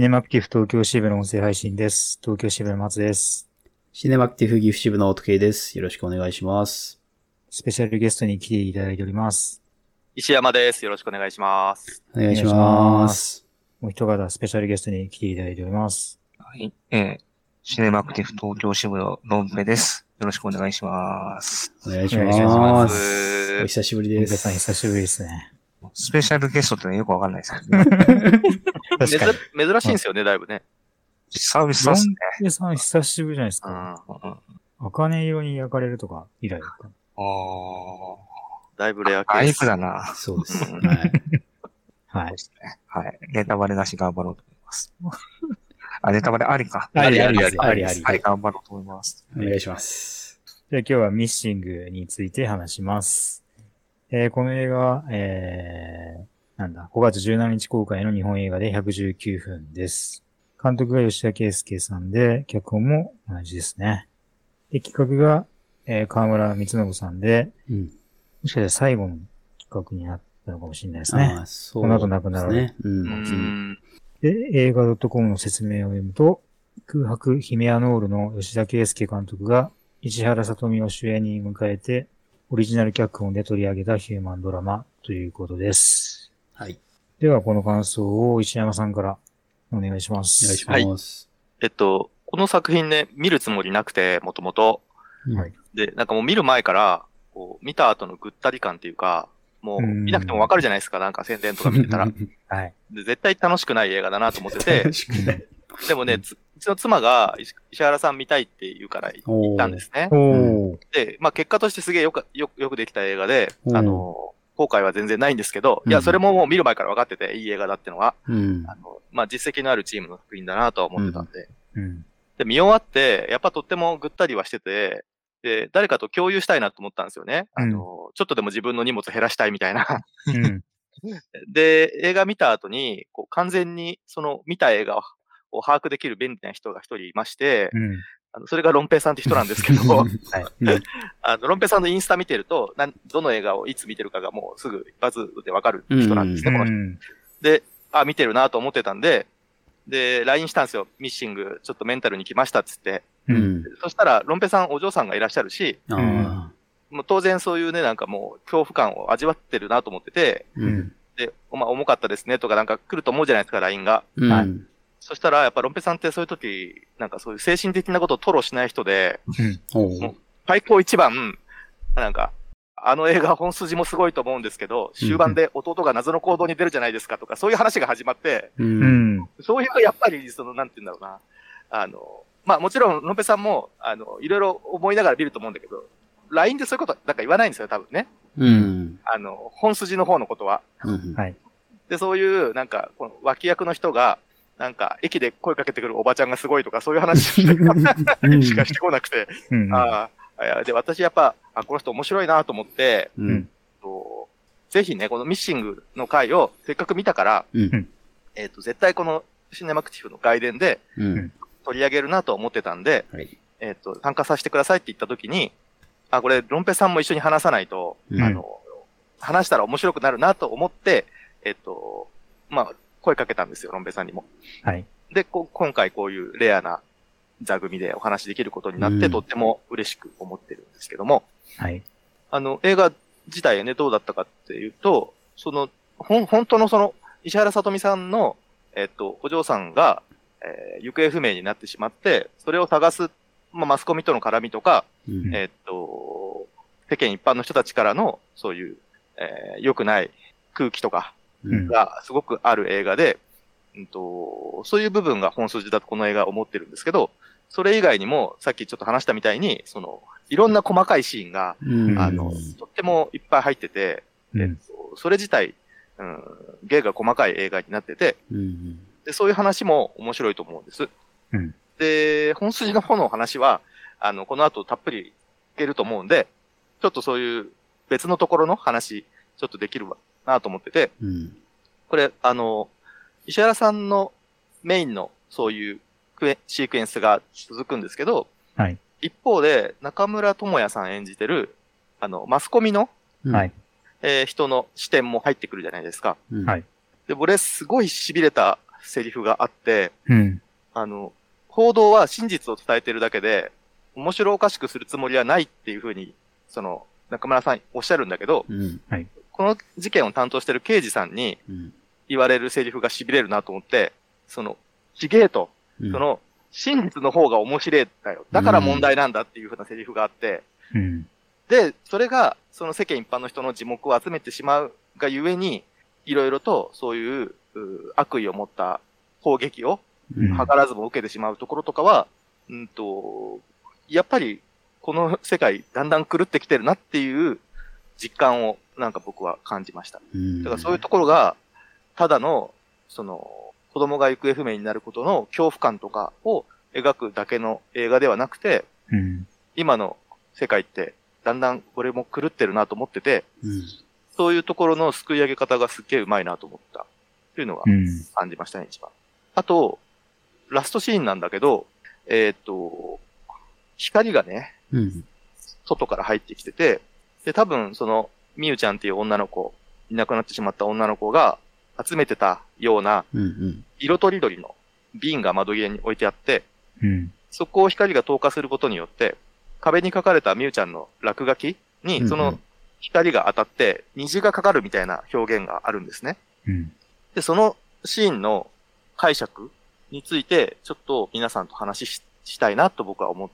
ネマクティフ東京支部の音声配信です。東京支部の松です。 シネマクティフ岐阜支部の音圭です。よろしくお願いします。 スペシャルゲストに来ていただいております。 石山です。よろしくお願いします。 お願いします。 もう一方、スペシャルゲストに来ていただいております。 はい。シネマクティフ東京支部のロンペです。よろしくお願いします。 お願いします。お久しぶりです。 ロンペさん久しぶりですね。 スペシャルゲストってよくわかんないですけどね。 珍しいんですよね、だいぶね。 久々っすね。 ロンペさん久しぶりじゃないですか。茜色に焼かれるとか以来だった。 だいぶレアケース。 だいぶだな。 そうです。はい。 はい。 はい。ネタバレなし頑張ろうと思います。ネタバレありか。 あり。 はい、頑張ろうと思います。 お願いします。 じゃあ今日はミッシングについて話します。この映画は、5月17日公開の日本映画で119分です。監督が吉田圭佑さんで、脚本も同じですね。で、企画が、河村光信さんで、もしかしたら最後の企画になったのかもしれないですね。 そうこの後亡くなられる。で、映画 .com の説明を読むと、空白ヒメアノールの吉田圭佑監督が石原さとみを主演に迎えて、オリジナル脚本で取り上げたヒューマンドラマということです。 はい。 では、この感想を石山さんからお願いします。 お願いします。 はい、この作品ね、見るつもりなくて、もともと。 はい。 で、なんかもう見る前から、こう、見た後のぐったり感っていうか、もう見なくてもわかるじゃないですか、なんか宣伝とか見てたら。 はい。 で、絶対楽しくない映画だなと思ってて。でもね、うちの妻が石原さん見たいって言うから行ったんですね。で、まあ結果としてすげえよくできた映画で、後悔は全然ないんですけど、いや、それももう見る前から分かってて、いい映画だってのは、まあ実績のあるチームの作品だなとは思ってたんで。で、見終わって、やっぱとってもぐったりはしてて、で、誰かと共有したいなと思ったんですよね。ちょっとでも自分の荷物減らしたいみたいな。で、映画見た後に、こう完全にその見た映画を把握できる便利な人が一人いまして、それがロンペイさんって人なんですけど、ロンペイさんのインスタ見てると、どの映画をいつ見てるかがもうすぐ一発でわかる人なんですね、この人。で、見てるなと思ってたんで、で、LINE したんですよ。ミッシング、ちょっとメンタルに来ましたっつって。そしたら、ロンペイさんお嬢さんがいらっしゃるし、もう当然そういうね、なんかもう恐怖感を味わってるなと思ってて、で、重かったですねとかなんか来ると思うじゃないですか、LINE が。そしたら、やっぱロンペさんってそういう時、なんかそういう精神的なことを吐露しない人で、もう、開口一番、なんか、あの映画本筋もすごいと思うんですけど、終盤で弟が謎の行動に出るじゃないですかとか、そういう話が始まって、そういうやっぱり、なんて言うんだろうな。まあもちろん、ロンペさんも、いろいろ思いながら見ると思うんだけど、LINE でそういうことなんか言わないんですよ、多分ね。本筋の方のことは。で、そういう、なんか、この脇役の人が、なんか、駅で声かけてくるおばちゃんがすごいとか、そういう話しかしてこなくて、で、私やっぱ、この人面白いなと思って、ぜひね、このミッシングの回をせっかく見たから、絶対このシネマクティフの外伝で取り上げるなと思ってたんで、参加させてくださいって言った時に、これ、ロンペさんも一緒に話さないと、話したら面白くなるなと思って、まあ、声かけたんですよ、ロンペさんにも。で、今回こういうレアな座組でお話できることになって、とっても嬉しく思ってるんですけども。映画自体ね、どうだったかっていうと、本当の石原さとみさんの、お嬢さんが、行方不明になってしまって、それを探す、まあ、マスコミとの絡みとか、世間一般の人たちからの、そういう、良くない空気とか、がすごくある映画で、そういう部分が本筋だとこの映画思ってるんですけど、それ以外にも、さっきちょっと話したみたいに、いろんな細かいシーンが、とってもいっぱい入ってて、それ自体、芸が細かい映画になってて、で、そういう話も面白いと思うんです。で、本筋の方の話は、この後たっぷりいけると思うんで、ちょっとそういう別のところの話、ちょっとできるなと思ってて、これ、石原さんのメインのそういうシークエンスが続くんですけど、一方で中村智也さん演じてる、マスコミの、人の視点も入ってくるじゃないですか。で、俺すごい痺れたセリフがあって、 うん。 報道は真実を伝えてるだけで、面白おかしくするつもりはないっていうふうに、中村さんおっしゃるんだけど、 はい。 この事件を担当してる刑事さんに言われるセリフが痺れるなと思って、ちげえと、真実の方が面白いんだよ。だから問題なんだっていうふうなセリフがあって、 うん。 で、それが、世間一般の人の耳目を集めてしまうがゆえに、いろいろとそういう悪意を持った攻撃を図らずも受けてしまうところとかは、やっぱりこの世界だんだん狂ってきてるなっていう実感をなんか僕は感じました。だからそういうところが、ただの、子供が行方不明になることの恐怖感とかを描くだけの映画ではなくて、今の世界ってだんだんこれも狂ってるなと思ってて、そういうところのすくい上げ方がすっげえうまいなと思ったっていうのが感じましたね、一番。あと、ラストシーンなんだけど、光がね、外から入ってきてて、で、多分みゆちゃんっていう女の子、いなくなってしまった女の子が集めてたような、色とりどりの瓶が窓際に置いてあって、そこを光が透過することによって、壁に書かれたみゆちゃんの落書きに、光が当たって虹がかかるみたいな表現があるんですね。で、そのシーンの解釈について、ちょっと皆さんと話したいなと僕は思って、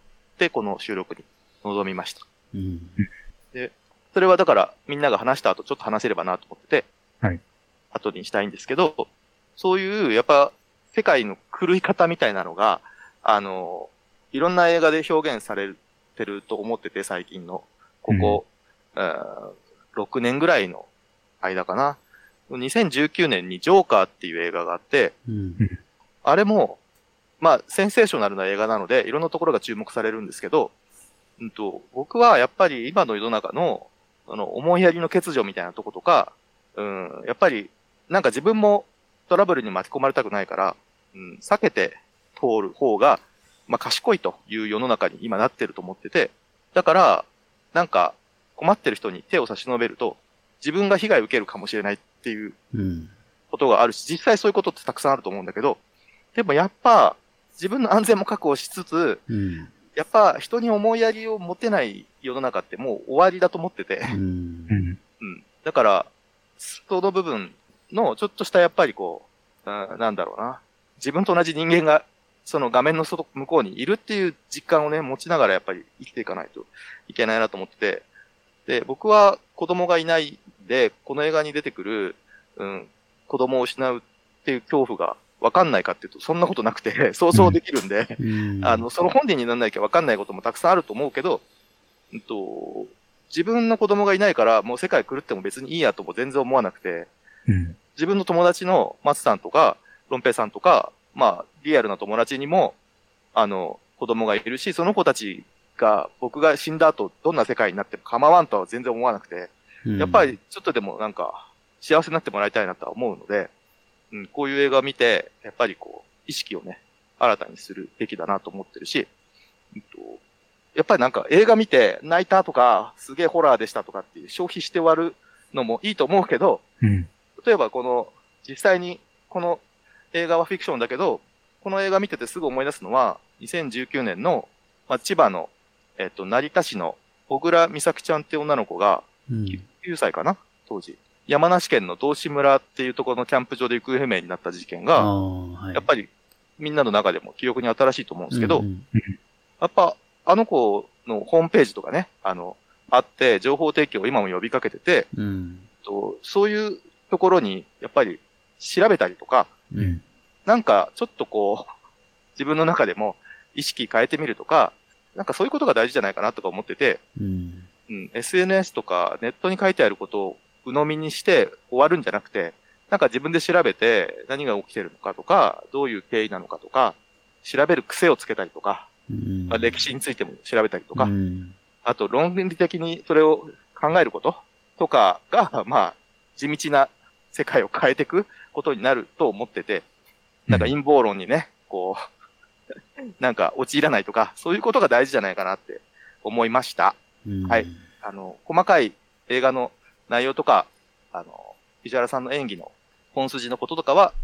この収録に臨みました。で、それはだからみんなが話した後ちょっと話せればなと思ってて、後にしたいんですけど、そういうやっぱ世界の狂い方みたいなのが、いろんな映画で表現されてると思ってて、最近の、ここ、6年ぐらいの間かな。2019年にジョーカーっていう映画があって、あれも、まあ、センセーショナルな映画なので、いろんなところが注目されるんですけど、僕はやっぱり今の世の中の、思いやりの欠如みたいなとことか、やっぱり、なんか自分もトラブルに巻き込まれたくないから、避けて通る方が、まあ、賢いという世の中に今なってると思ってて、だから、なんか困ってる人に手を差し伸べると、自分が被害を受けるかもしれないっていうことがあるし、実際そういうことってたくさんあると思うんだけど、でもやっぱ自分の安全も確保しつつ、やっぱ人に思いやりを持てない世の中ってもう終わりだと思ってて、だから、その部分のちょっとしたやっぱりこう、なんだろうな、自分と同じ人間がその画面の外、向こうにいるっていう実感をね、持ちながらやっぱり生きていかないといけないなと思ってて、で、僕は子供がいないで、この映画に出てくる、子供を失うっていう恐怖がわかんないかっていうと、そんなことなくて、想像できるんで、その本人にならなきゃわかんないこともたくさんあると思うけど、自分の子供がいないから、もう世界狂っても別にいいやとも全然思わなくて、自分の友達の松さんとか、ロンペイさんとか、まあ、リアルな友達にも、子供がいるし、その子たちが、僕が死んだ後、どんな世界になっても構わんとは全然思わなくて、やっぱりちょっとでもなんか、幸せになってもらいたいなとは思うので、こういう映画を見て、やっぱりこう、意識をね、新たにするべきだなと思ってるし、やっぱりなんか映画見て泣いたとか、すげえホラーでしたとかっていう消費して終わるのもいいと思うけど、例えば実際にこの映画はフィクションだけど、この映画見ててすぐ思い出すのは、2019年の、千葉の、成田市の小倉美咲ちゃんって女の子が、9歳かな当時。山梨県の道志村っていうところのキャンプ場で行方不明になった事件が、やっぱりみんなの中でも記憶に新しいと思うんですけど、やっぱあの子のホームページとかね、あって、情報提供を今も呼びかけてて、そういうところにやっぱり調べたりとか、なんかちょっとこう、自分の中でも意識変えてみるとか、なんかそういうことが大事じゃないかなとか思ってて、SNS とかネットに書いてあることを鵜呑みにして終わるんじゃなくて、なんか自分で調べて何が起きてるのかとか、どういう経緯なのかとか、調べる癖をつけたりとか、歴史についても調べたりとか、あと論理的にそれを考えることとかが、まあ、地道な世界を変えていくことになると思ってて、なんか陰謀論にね、こう、なんか陥らないとか、そういうことが大事じゃないかなって思いました。はい。細かい映画の内容とか、石原さんの演技の本筋のこととかは、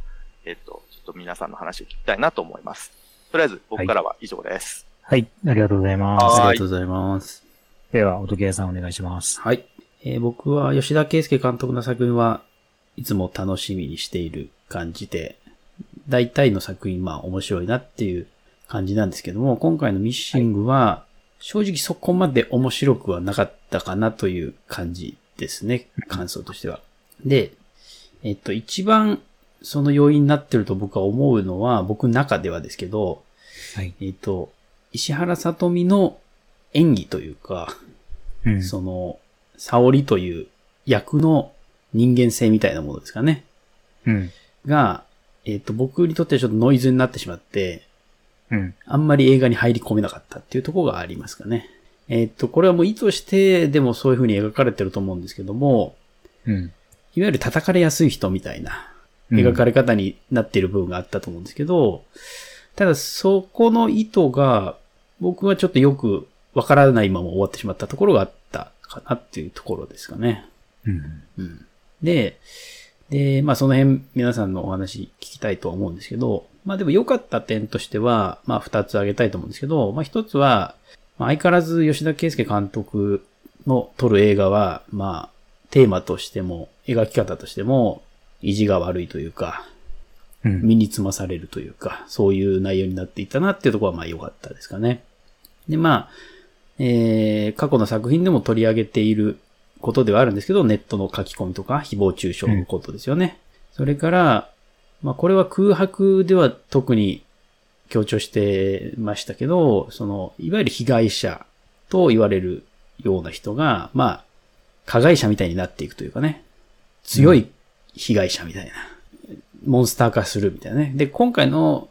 ちょっと皆さんの話を聞きたいなと思います。とりあえず僕からは以上です。 はい、ありがとうございます。 ありがとうございます。 では、音ゲーさんお願いします。 はい。僕は吉田圭佑監督の作品はいつも楽しみにしている感じで、大体の作品面白いなっていう感じなんですけども、今回のミッシングは正直そこまで面白くはなかったかなという感じですね、感想としては。で、一番その要因になってると僕は思うのは、僕の中ではですけど、 はい、 石原さとみの演技というか、その、沙織という役の人間性みたいなものですかね。が、僕にとってはちょっとノイズになってしまって、あんまり映画に入り込めなかったっていうところがありますかね。これはもう意図してでもそういう風に描かれてると思うんですけども、いわゆる叩かれやすい人みたいな描かれ方になっている部分があったと思うんですけど、ただそこの意図が僕はちょっとよくわからないまま終わってしまったところがあったかなっていうところですかね。で、その辺皆さんのお話聞きたいとは思うんですけど、でも良かった点としては、二つ挙げたいと思うんですけど、一つは、相変わらず吉田圭佑監督の撮る映画は、テーマとしても、描き方としても、意地が悪いというか、身につまされるというか、そういう内容になっていたなっていうところは良かったですかね。で、過去の作品でも取り上げていることではあるんですけど、ネットの書き込みとか、誹謗中傷のことですよね。それから、これは空白では特に強調してましたけど、いわゆる被害者と言われるような人が、加害者みたいになっていくというかね、強い被害者みたいな、モンスター化するみたいなね。で、今回の、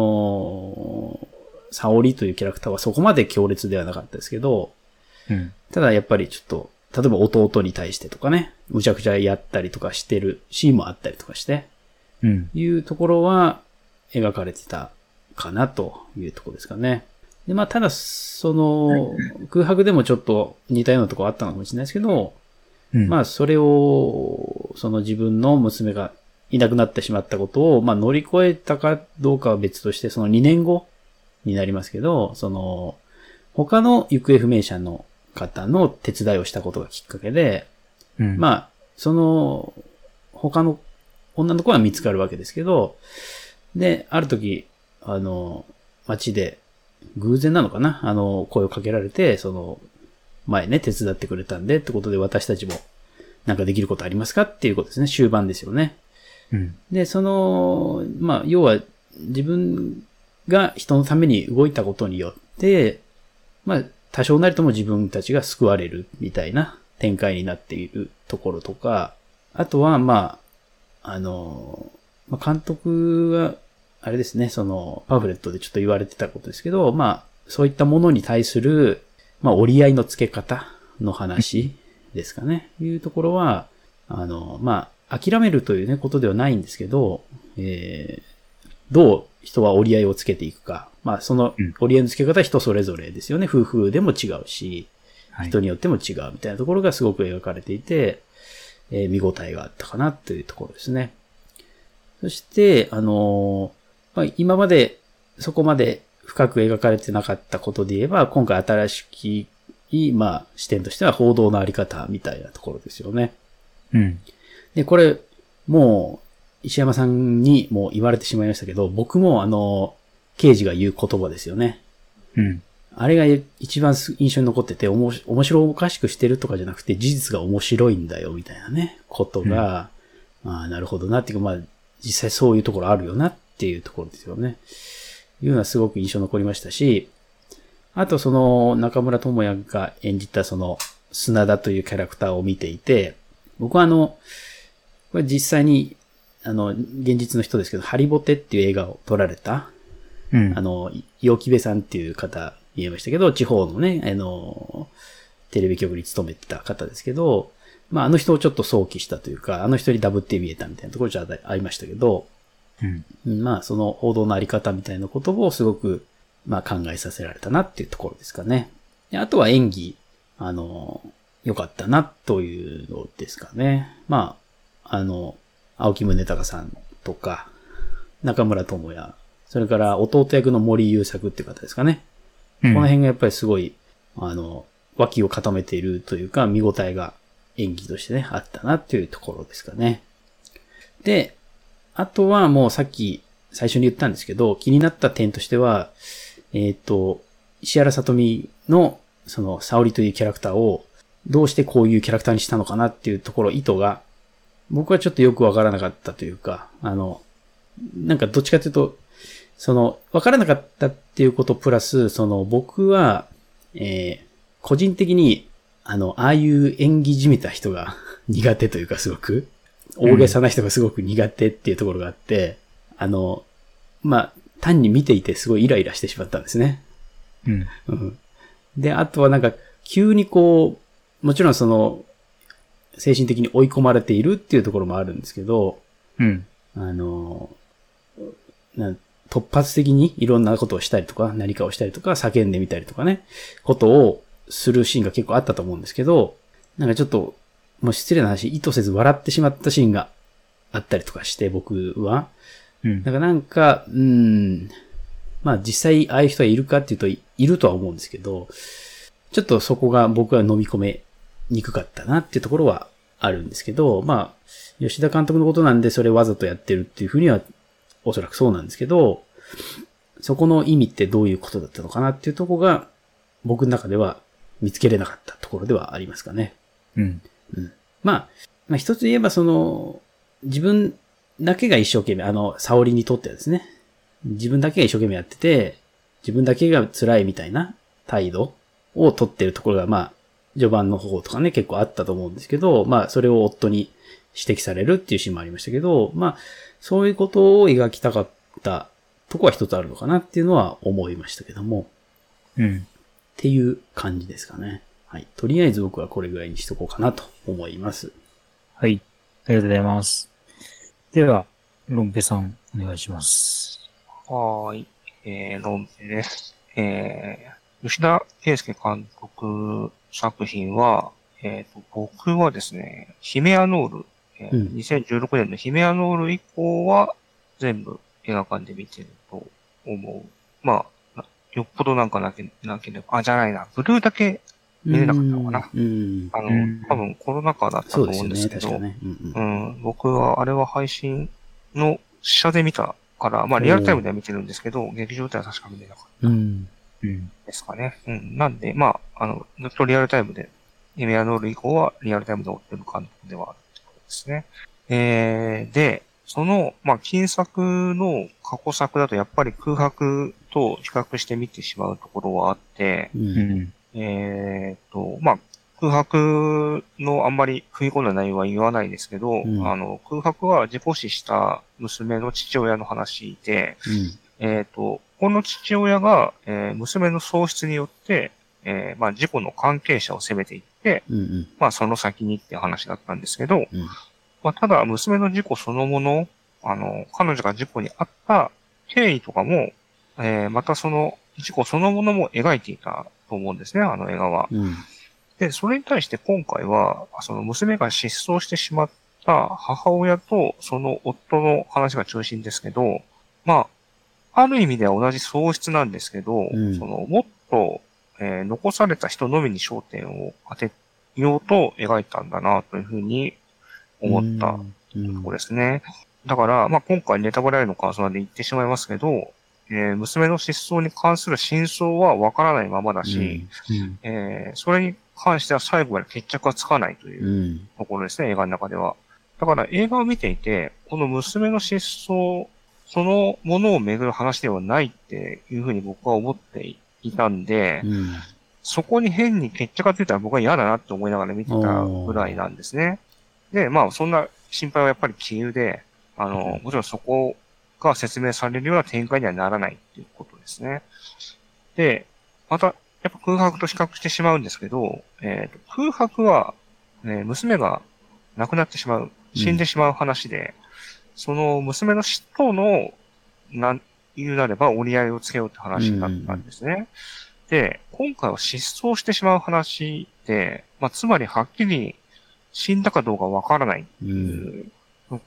沙織というキャラクターはそこまで強烈ではなかったですけど、ただやっぱりちょっと、例えば弟に対してとかね、むちゃくちゃやったりとかしてるシーンもあったりとかして、いうところは描かれてたかなというところですかね。で、ただ、空白でもちょっと似たようなところあったのかもしれないですけど、それを、自分の娘がいなくなってしまったことを、乗り越えたかどうかは別として、その2年後になりますけど、他の行方不明者の方の手伝いをしたことがきっかけで、他の女の子は見つかるわけですけど、で、ある時、街で、偶然なのかな声をかけられて、前ね、手伝ってくれたんで、ってことで私たちも、なんかできることありますかっていうことですね。終盤ですよね。で、要は、自分が人のために動いたことによって、多少なりとも自分たちが救われるみたいな展開になっているところとか、あとは、監督は、あれですね、パンフレットでちょっと言われてたことですけど、そういったものに対する、折り合いのつけ方の話ですかね。いうところは、諦めるというね、ことではないんですけど、どう人は折り合いをつけていくか。その折り合いのつけ方は人それぞれですよね。夫婦でも違うし、人によっても違うみたいなところがすごく描かれていて、見応えがあったかなというところですね。そして、今までそこまで深く描かれてなかったことで言えば、今回新しき、視点としては報道のあり方みたいなところですよね。で、これ、もう、石山さんにも言われてしまいましたけど、僕も刑事が言う言葉ですよね。あれが一番印象に残ってて、面白おかしくしてるとかじゃなくて、事実が面白いんだよ、みたいなね、ことが、なるほどなっていうか、実際そういうところあるよなっていうところですよね。いうのはすごく印象残りましたし、あと中村智也が演じた砂田というキャラクターを見ていて、僕はこれ実際に、現実の人ですけど、ハリボテっていう映画を撮られた、陽気部さんっていう方言えましたけど、地方のね、テレビ局に勤めてた方ですけど、あの人をちょっと想起したというか、あの人にダブって見えたみたいなところじゃありましたけど、その報道のあり方みたいなことをすごく、考えさせられたなっていうところですかね。であとは演技、良かったなというのですかね。青木宗隆さんとか、 中村智也、それから弟役の森優作っていう方ですかね。この辺がやっぱりすごい、脇を固めているというか、見応えが演技としてね、あったなっていうところですかね。で、あとはもうさっき最初に言ったんですけど、気になった点としては、石原さとみの、その、沙織というキャラクターを、どうしてこういうキャラクターにしたのかなっていうところ、意図が、僕はちょっとよくわからなかったというか、なんかどっちかというと、その、わからなかったっていうことプラス、その、僕は、個人的に、ああいう演技じみた人が苦手というか、すごく、大げさな人がすごく苦手っていうところがあって、単に見ていてすごいイライラしてしまったんですね。うん。で、あとはなんか、急にこう、もちろんその、精神的に追い込まれているっていうところもあるんですけど、突発的にいろんなことをしたりとか、何かをしたりとか、叫んでみたりとかね、ことをするシーンが結構あったと思うんですけど、なんかちょっと、もう失礼な話、意図せず笑ってしまったシーンがあったりとかして、僕は。なんか、実際ああいう人がいるかっていうと、いるとは思うんですけど、ちょっとそこが僕は飲み込めにくかったなっていうところはあるんですけど、吉田監督のことなんでそれわざとやってるっていうふうにはおそらくそうなんですけど、そこの意味ってどういうことだったのかなっていうところが僕の中では見つけれなかったところではありますかね。一つ言えばその自分だけが一生懸命、沙織にとってはですね、自分だけが一生懸命やってて、自分だけが辛いみたいな態度を取ってるところが序盤の方とかね、結構あったと思うんですけど、それを夫に指摘されるっていうシーンもありましたけど、そういうことを描きたかったとこは一つあるのかなっていうのは思いましたけども。っていう感じですかね。はい。とりあえず僕はこれぐらいにしとこうかなと思います。 はい。ありがとうございます。では、ロンペさん、お願いします。 はーい。ロンペです。吉田圭佑監督作品は、僕はですね、ヒメアノール、2016年のヒメアノール以降は全部映画館で見てると思う。よっぽどなんかなければ、じゃないな、ブルーだけ見れなかったのかな。多分コロナ禍だったと思うんですけど、僕はあれは配信の試写で見たから、リアルタイムでは見てるんですけど、劇場では確か見れなかった。ですかね。なんで、ずっとリアルタイムで、ヒメアノール以降はリアルタイムで追ってる監督ではあるってことですね。で、その、近作の過去作だとやっぱり空白と比較して見てしまうところはあって、空白のあんまり食い込んだ内容は言わないですけど、空白は事故死した娘の父親の話で、この父親が、娘の喪失によって、事故の関係者を責めていって、その先にっていう話だったんですけど、ただ、娘の事故そのもの、彼女が事故に遭った経緯とかも、またその事故そのものも描いていたと思うんですね、あの映画は。で、それに対して今回は、その娘が失踪してしまった母親とその夫の話が中心ですけど、ある意味では同じ喪失なんですけど、もっと、残された人のみに焦点を当てようと描いたんだなというふうに思ったところですね。だから、今回ネタバレあるの感想なんで言ってしまいますけど、娘の失踪に関する真相はわからないままだし、それに関しては最後まで決着がつかないというところですね、映画の中では。だから映画を見ていて、この娘の失踪そのものをめぐる話ではないっていうふうに僕は思っていたんで、そこに変に決着がついたら僕は嫌だなって思いながら見てたぐらいなんですね。で、そんな心配はやっぱり杞憂で、もちろんそこが説明されるような展開にはならないっていうことですね。で、また、やっぱ空白と比較してしまうんですけど、空白は、娘が亡くなってしまう、死んでしまう話で、その娘の死との、言うなれば折り合いをつけようって話になったんですね。で、今回は失踪してしまう話で、つまりはっきり死んだかどうかわからないっていう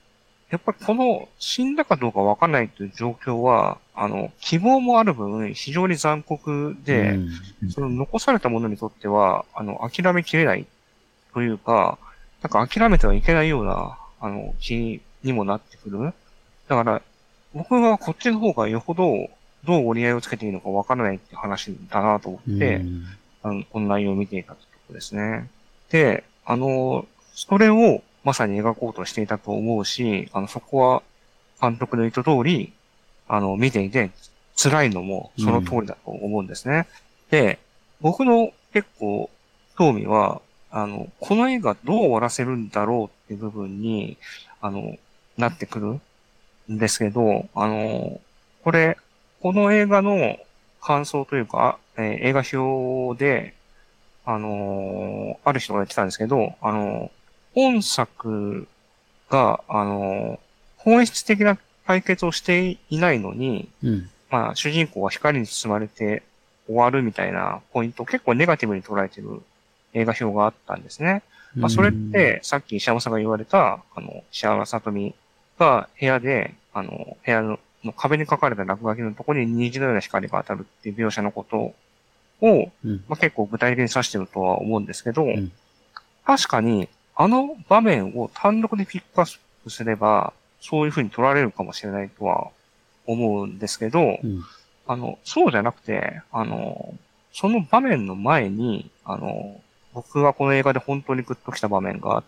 やっぱりこの死んだかどうかわかんないという状況は、希望もある分、非常に残酷で、その残された者にとっては、諦めきれないというか、なんか諦めてはいけないような、気にもなってくる。だから、僕はこっちの方がよほど、どう折り合いをつけていいのかわからないって話だなと思って、この内容を見ていたところですね。で、それをまさに描こうとしていたと思うし、そこは監督の意図通り、見ていて辛いのもその通りだと思うんですね。で、僕の結構興味は、この映画どう終わらせるんだろうっていう部分に、なってくるんですけど、この映画の感想というか、映画表で、ある人が言ってたんですけど、本作が、本質的な解決をしていないのに、まあ、主人公は光に包まれて終わるみたいなポイントを結構ネガティブに捉えてる映画表があったんですね。まあ、それって、さっき石山さんが言われた、石原さとみが部屋で、部屋の壁に書かれた落書きのところに虹のような光が当たるっていう描写のことを、まあ、結構具体的に指してるとは思うんですけど、確かに、あの場面を単独でピックアップすれば、そういう風に取られるかもしれないとは思うんですけど、そうじゃなくて、その場面の前に、僕がこの映画で本当にグッときた場面があって、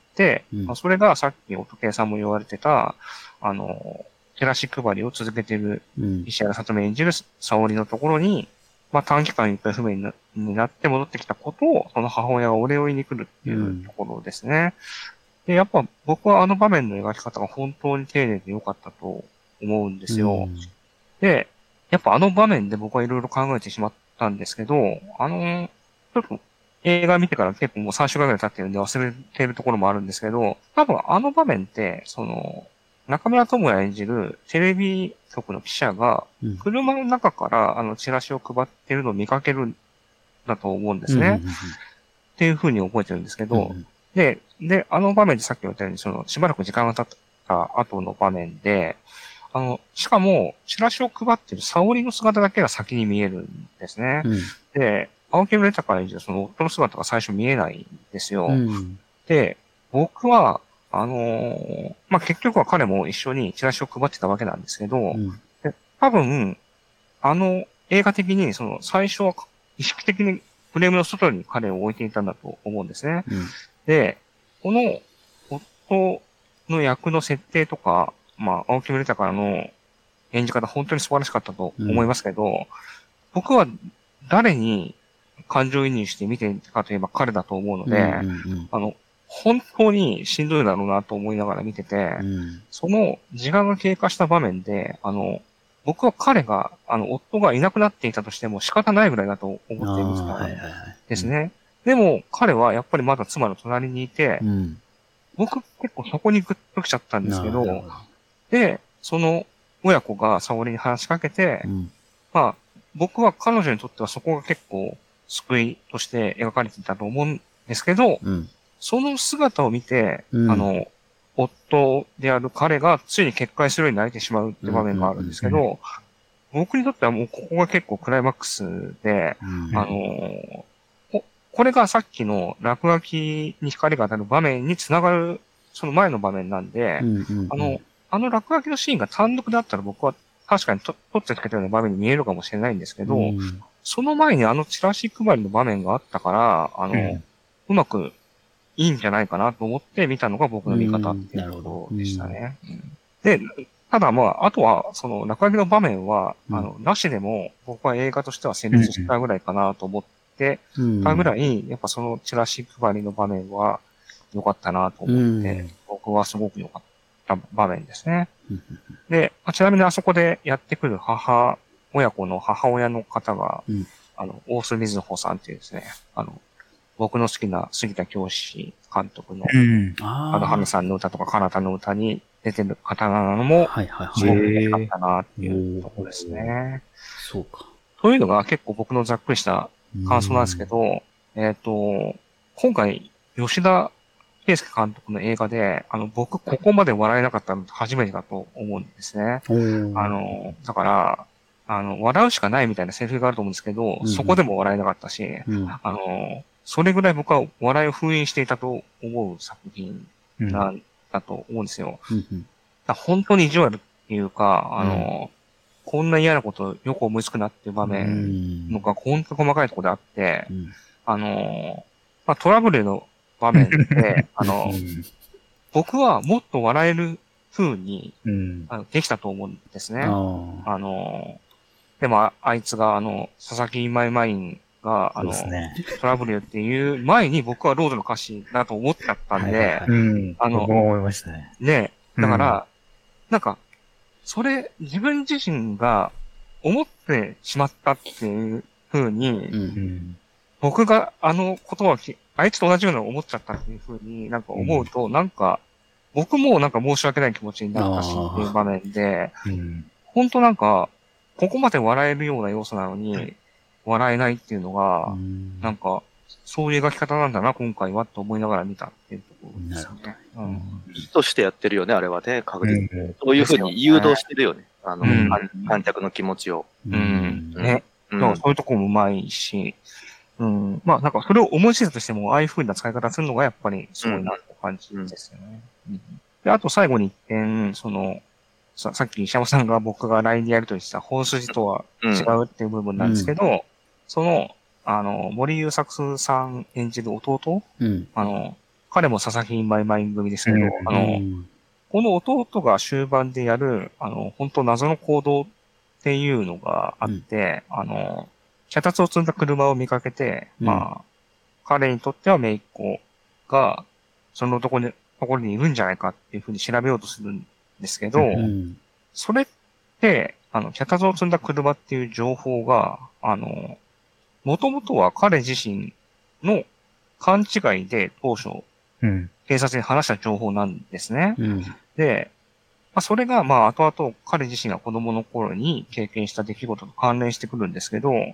それがさっき音系さんも言われてた、チラシ配りを続けている石原さとみ演じる沙織のところに、まあ短期間行方不明になって戻ってきたことを、その母親がお礼を言いに来るっていうところですね。で、やっぱ僕はあの場面の描き方が本当に丁寧で良かったと思うんですよ。で、やっぱあの場面で僕はいろいろ考えてしまったんですけど、ちょっと映画見てから結構もう3週間ぐらい経ってるんで忘れてるところもあるんですけど、多分あの場面って、中村智也演じるテレビ局の記者が、車の中からチラシを配ってるのを見かけるんだと思うんですね。っていう風に覚えてるんですけど、で、あの場面でさっき言ったように、しばらく時間が経った後の場面で、しかも、チラシを配ってる沙織の姿だけが先に見えるんですね。で、青木村隆演じるその夫の姿が最初見えないんですよ。で、僕は、まあ、結局は彼も一緒にチラシを配ってたわけなんですけど、で多分、映画的に最初は意識的にフレームの外に彼を置いていたんだと思うんですね。で、この夫の役の設定とか、まあ、青木村隆の演じ方本当に素晴らしかったと思いますけど、僕は誰に感情移入して見ていたかといえば彼だと思うので、本当にしんどいだろうなと思いながら見てて、その時間が経過した場面で、僕は彼が、夫がいなくなっていたとしても仕方ないぐらいだと思っているんですね。でも、彼はやっぱりまだ妻の隣にいて、僕結構そこにグッと来ちゃったんですけど、で、その親子が沙織に話しかけて、まあ、僕は彼女にとってはそこが結構救いとして描かれていたと思うんですけど、その姿を見て、夫である彼がついに決壊するようになれてしまうっていう場面があるんですけど、僕にとってはもうここが結構クライマックスで、これがさっきの落書きに光が当たる場面につながる、その前の場面なんで、あの落書きのシーンが単独であったら僕は確かに撮ってつけたような場面に見えるかもしれないんですけど、その前にチラシ配りの場面があったから、うまくいいんじゃないかなと思って見たのが僕の見方っていうところでしたね。で、ただまあ、あとは、その落書きの場面は、なしでも僕は映画としては成立したぐらいかなと思ってたぐらい、やっぱそのチラシ配りの場面は良かったなと思って、僕はすごく良かった場面ですね。で、ちなみにあそこでやってくる親子の母親の方が、大須瑞穂さんっていうですね、僕の好きな杉田教師監督の、花さんの歌とか、かなたの歌に出てる方なのも、すごく良かったなっていうところですね。 そうか。 というのが結構僕のざっくりした感想なんですけど、今回、吉田圭介監督の映画で、僕ここまで笑えなかったの初めてだと思うんですね。だから、笑うしかないみたいなセリフがあると思うんですけど、そこでも笑えなかったし、それぐらい僕は笑いを封印していたと思う作品なんだと思うんですよ。本当に意地悪っていうか、こんな嫌なことよく思いつくなっていう場面のが本当に細かいところであって、トラブルの場面で、僕はもっと笑える風に、できたと思うんですね。でもあいつが佐々木マイマインが、トラブルっていう前に僕はロードの歌詞だと思っちゃったんで、 僕も思いましたね。 ね、だから、なんか、それ、自分自身が思ってしまったっていう風に、僕がことはあいつと同じような思っちゃったっていう風になんか思うと、なんか、僕もなんか申し訳ない気持ちになったしっていう場面で、本当なんか、ここまで笑えるような要素なのに、笑えないっていうのが、なんか、そういう描き方なんだな、今回は、と思いながら見たっていうところですよね。 意図してやってるよね、あれはね、確実に。そういうふうに誘導してるよね。観客の気持ちを。 ね。そういうところもうまいし、まあなんかそれを思いついたとしても、ああいう風な使い方するのがやっぱりすごいなって感じですよね。で、あと最後に一点、さっき石山さんが僕が LINE でやると言ってた本筋とは違うっていう部分なんですけど、森優作さん演じる弟、彼も佐々木マイマイン組ですけど、この弟が終盤でやる、本当謎の行動っていうのがあって、脚立を積んだ車を見かけて、まあ、彼にとっては姪っ子が、そのところにいるんじゃないかっていうふうに調べようとするんですけど、それって、脚立を積んだ車っていう情報が、もともとは彼自身の勘違いで当初、警察に話した情報なんですね。で、それが、後々彼自身が子供の頃に経験した出来事と関連してくるんですけど、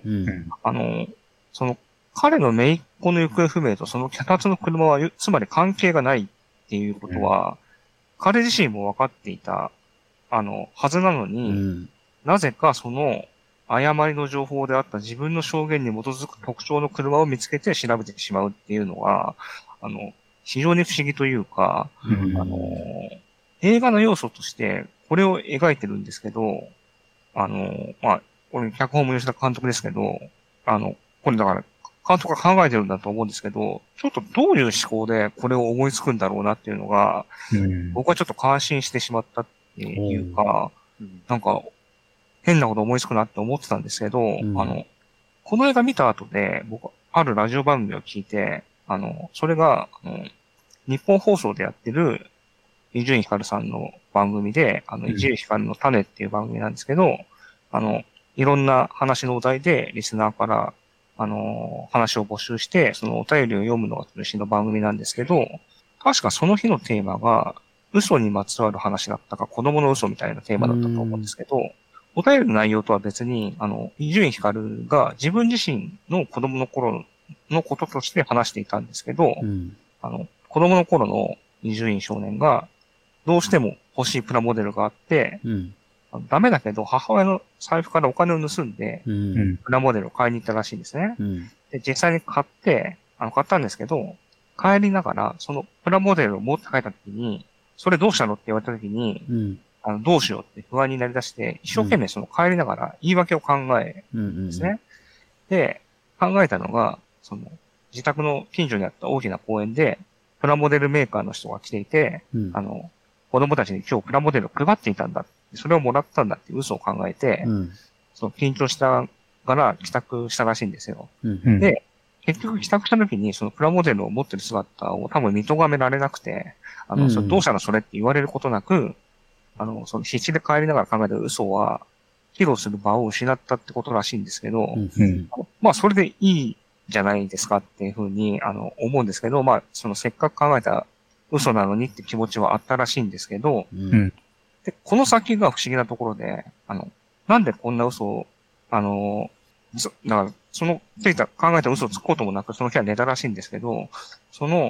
彼の姪っ子の行方不明とその脚立の車は、つまり関係がないっていうことは、彼自身も分かっていた、はずなのに、なぜかその誤りの情報であった自分の証言に基づく特徴の車を見つけて調べてしまうっていうのは、非常に不思議というか、映画の要素としてこれを描いてるんですけど、これ脚本も吉田監督ですけど、これだから監督が考えてるんだと思うんですけど、ちょっとどういう思考でこれを思いつくんだろうなっていうのが、僕はちょっと感心してしまったっていうか、なんか変なこと思いつくなって思ってたんですけど、この映画見た後で僕、あるラジオ番組を聞いて、それが、日本放送でやってる伊集院光さんの番組で、伊集院光の種っていう番組なんですけど、いろんな話のお題でリスナーから、話を募集して、そのお便りを読むのが中心の番組なんですけど、確かその日のテーマが、嘘にまつわる話だったか、子供の嘘みたいなテーマだったと思うんですけど、お便りの内容とは別に、伊集院光が自分自身の子供の頃のこととして話していたんですけど、子供の頃の伊集院少年が、どうしても欲しいプラモデルがあって、ダメだけど母親の財布からお金を盗んで、プラモデルを買いに行ったらしいんですね。で、実際に買ったんですけど、帰りながら、そのプラモデルを持って帰った時に、それどうしたのって言われた時に、どうしようって不安になりだして、一生懸命その帰りながら言い訳を考えるんですね。で、考えたのが、自宅の近所にあった大きな公園で、プラモデルメーカーの人が来ていて、子供たちに今日プラモデルを配っていたんだ。それをもらったんだって嘘を考えて、緊張したから帰宅したらしいんですよ。で、結局帰宅した時にそのプラモデルを持ってる姿を多分見とがめられなくて、それどうしたのそれって言われることなく、必死で帰りながら考えた嘘は、披露する場を失ったってことらしいんですけど、それでいいじゃないですかっていうふうに、思うんですけど、せっかく考えた嘘なのにって気持ちはあったらしいんですけど、で、この先が不思議なところで、なんでこんな嘘を、だから、考えた嘘をつくこともなく、その日は寝たらしいんですけど、その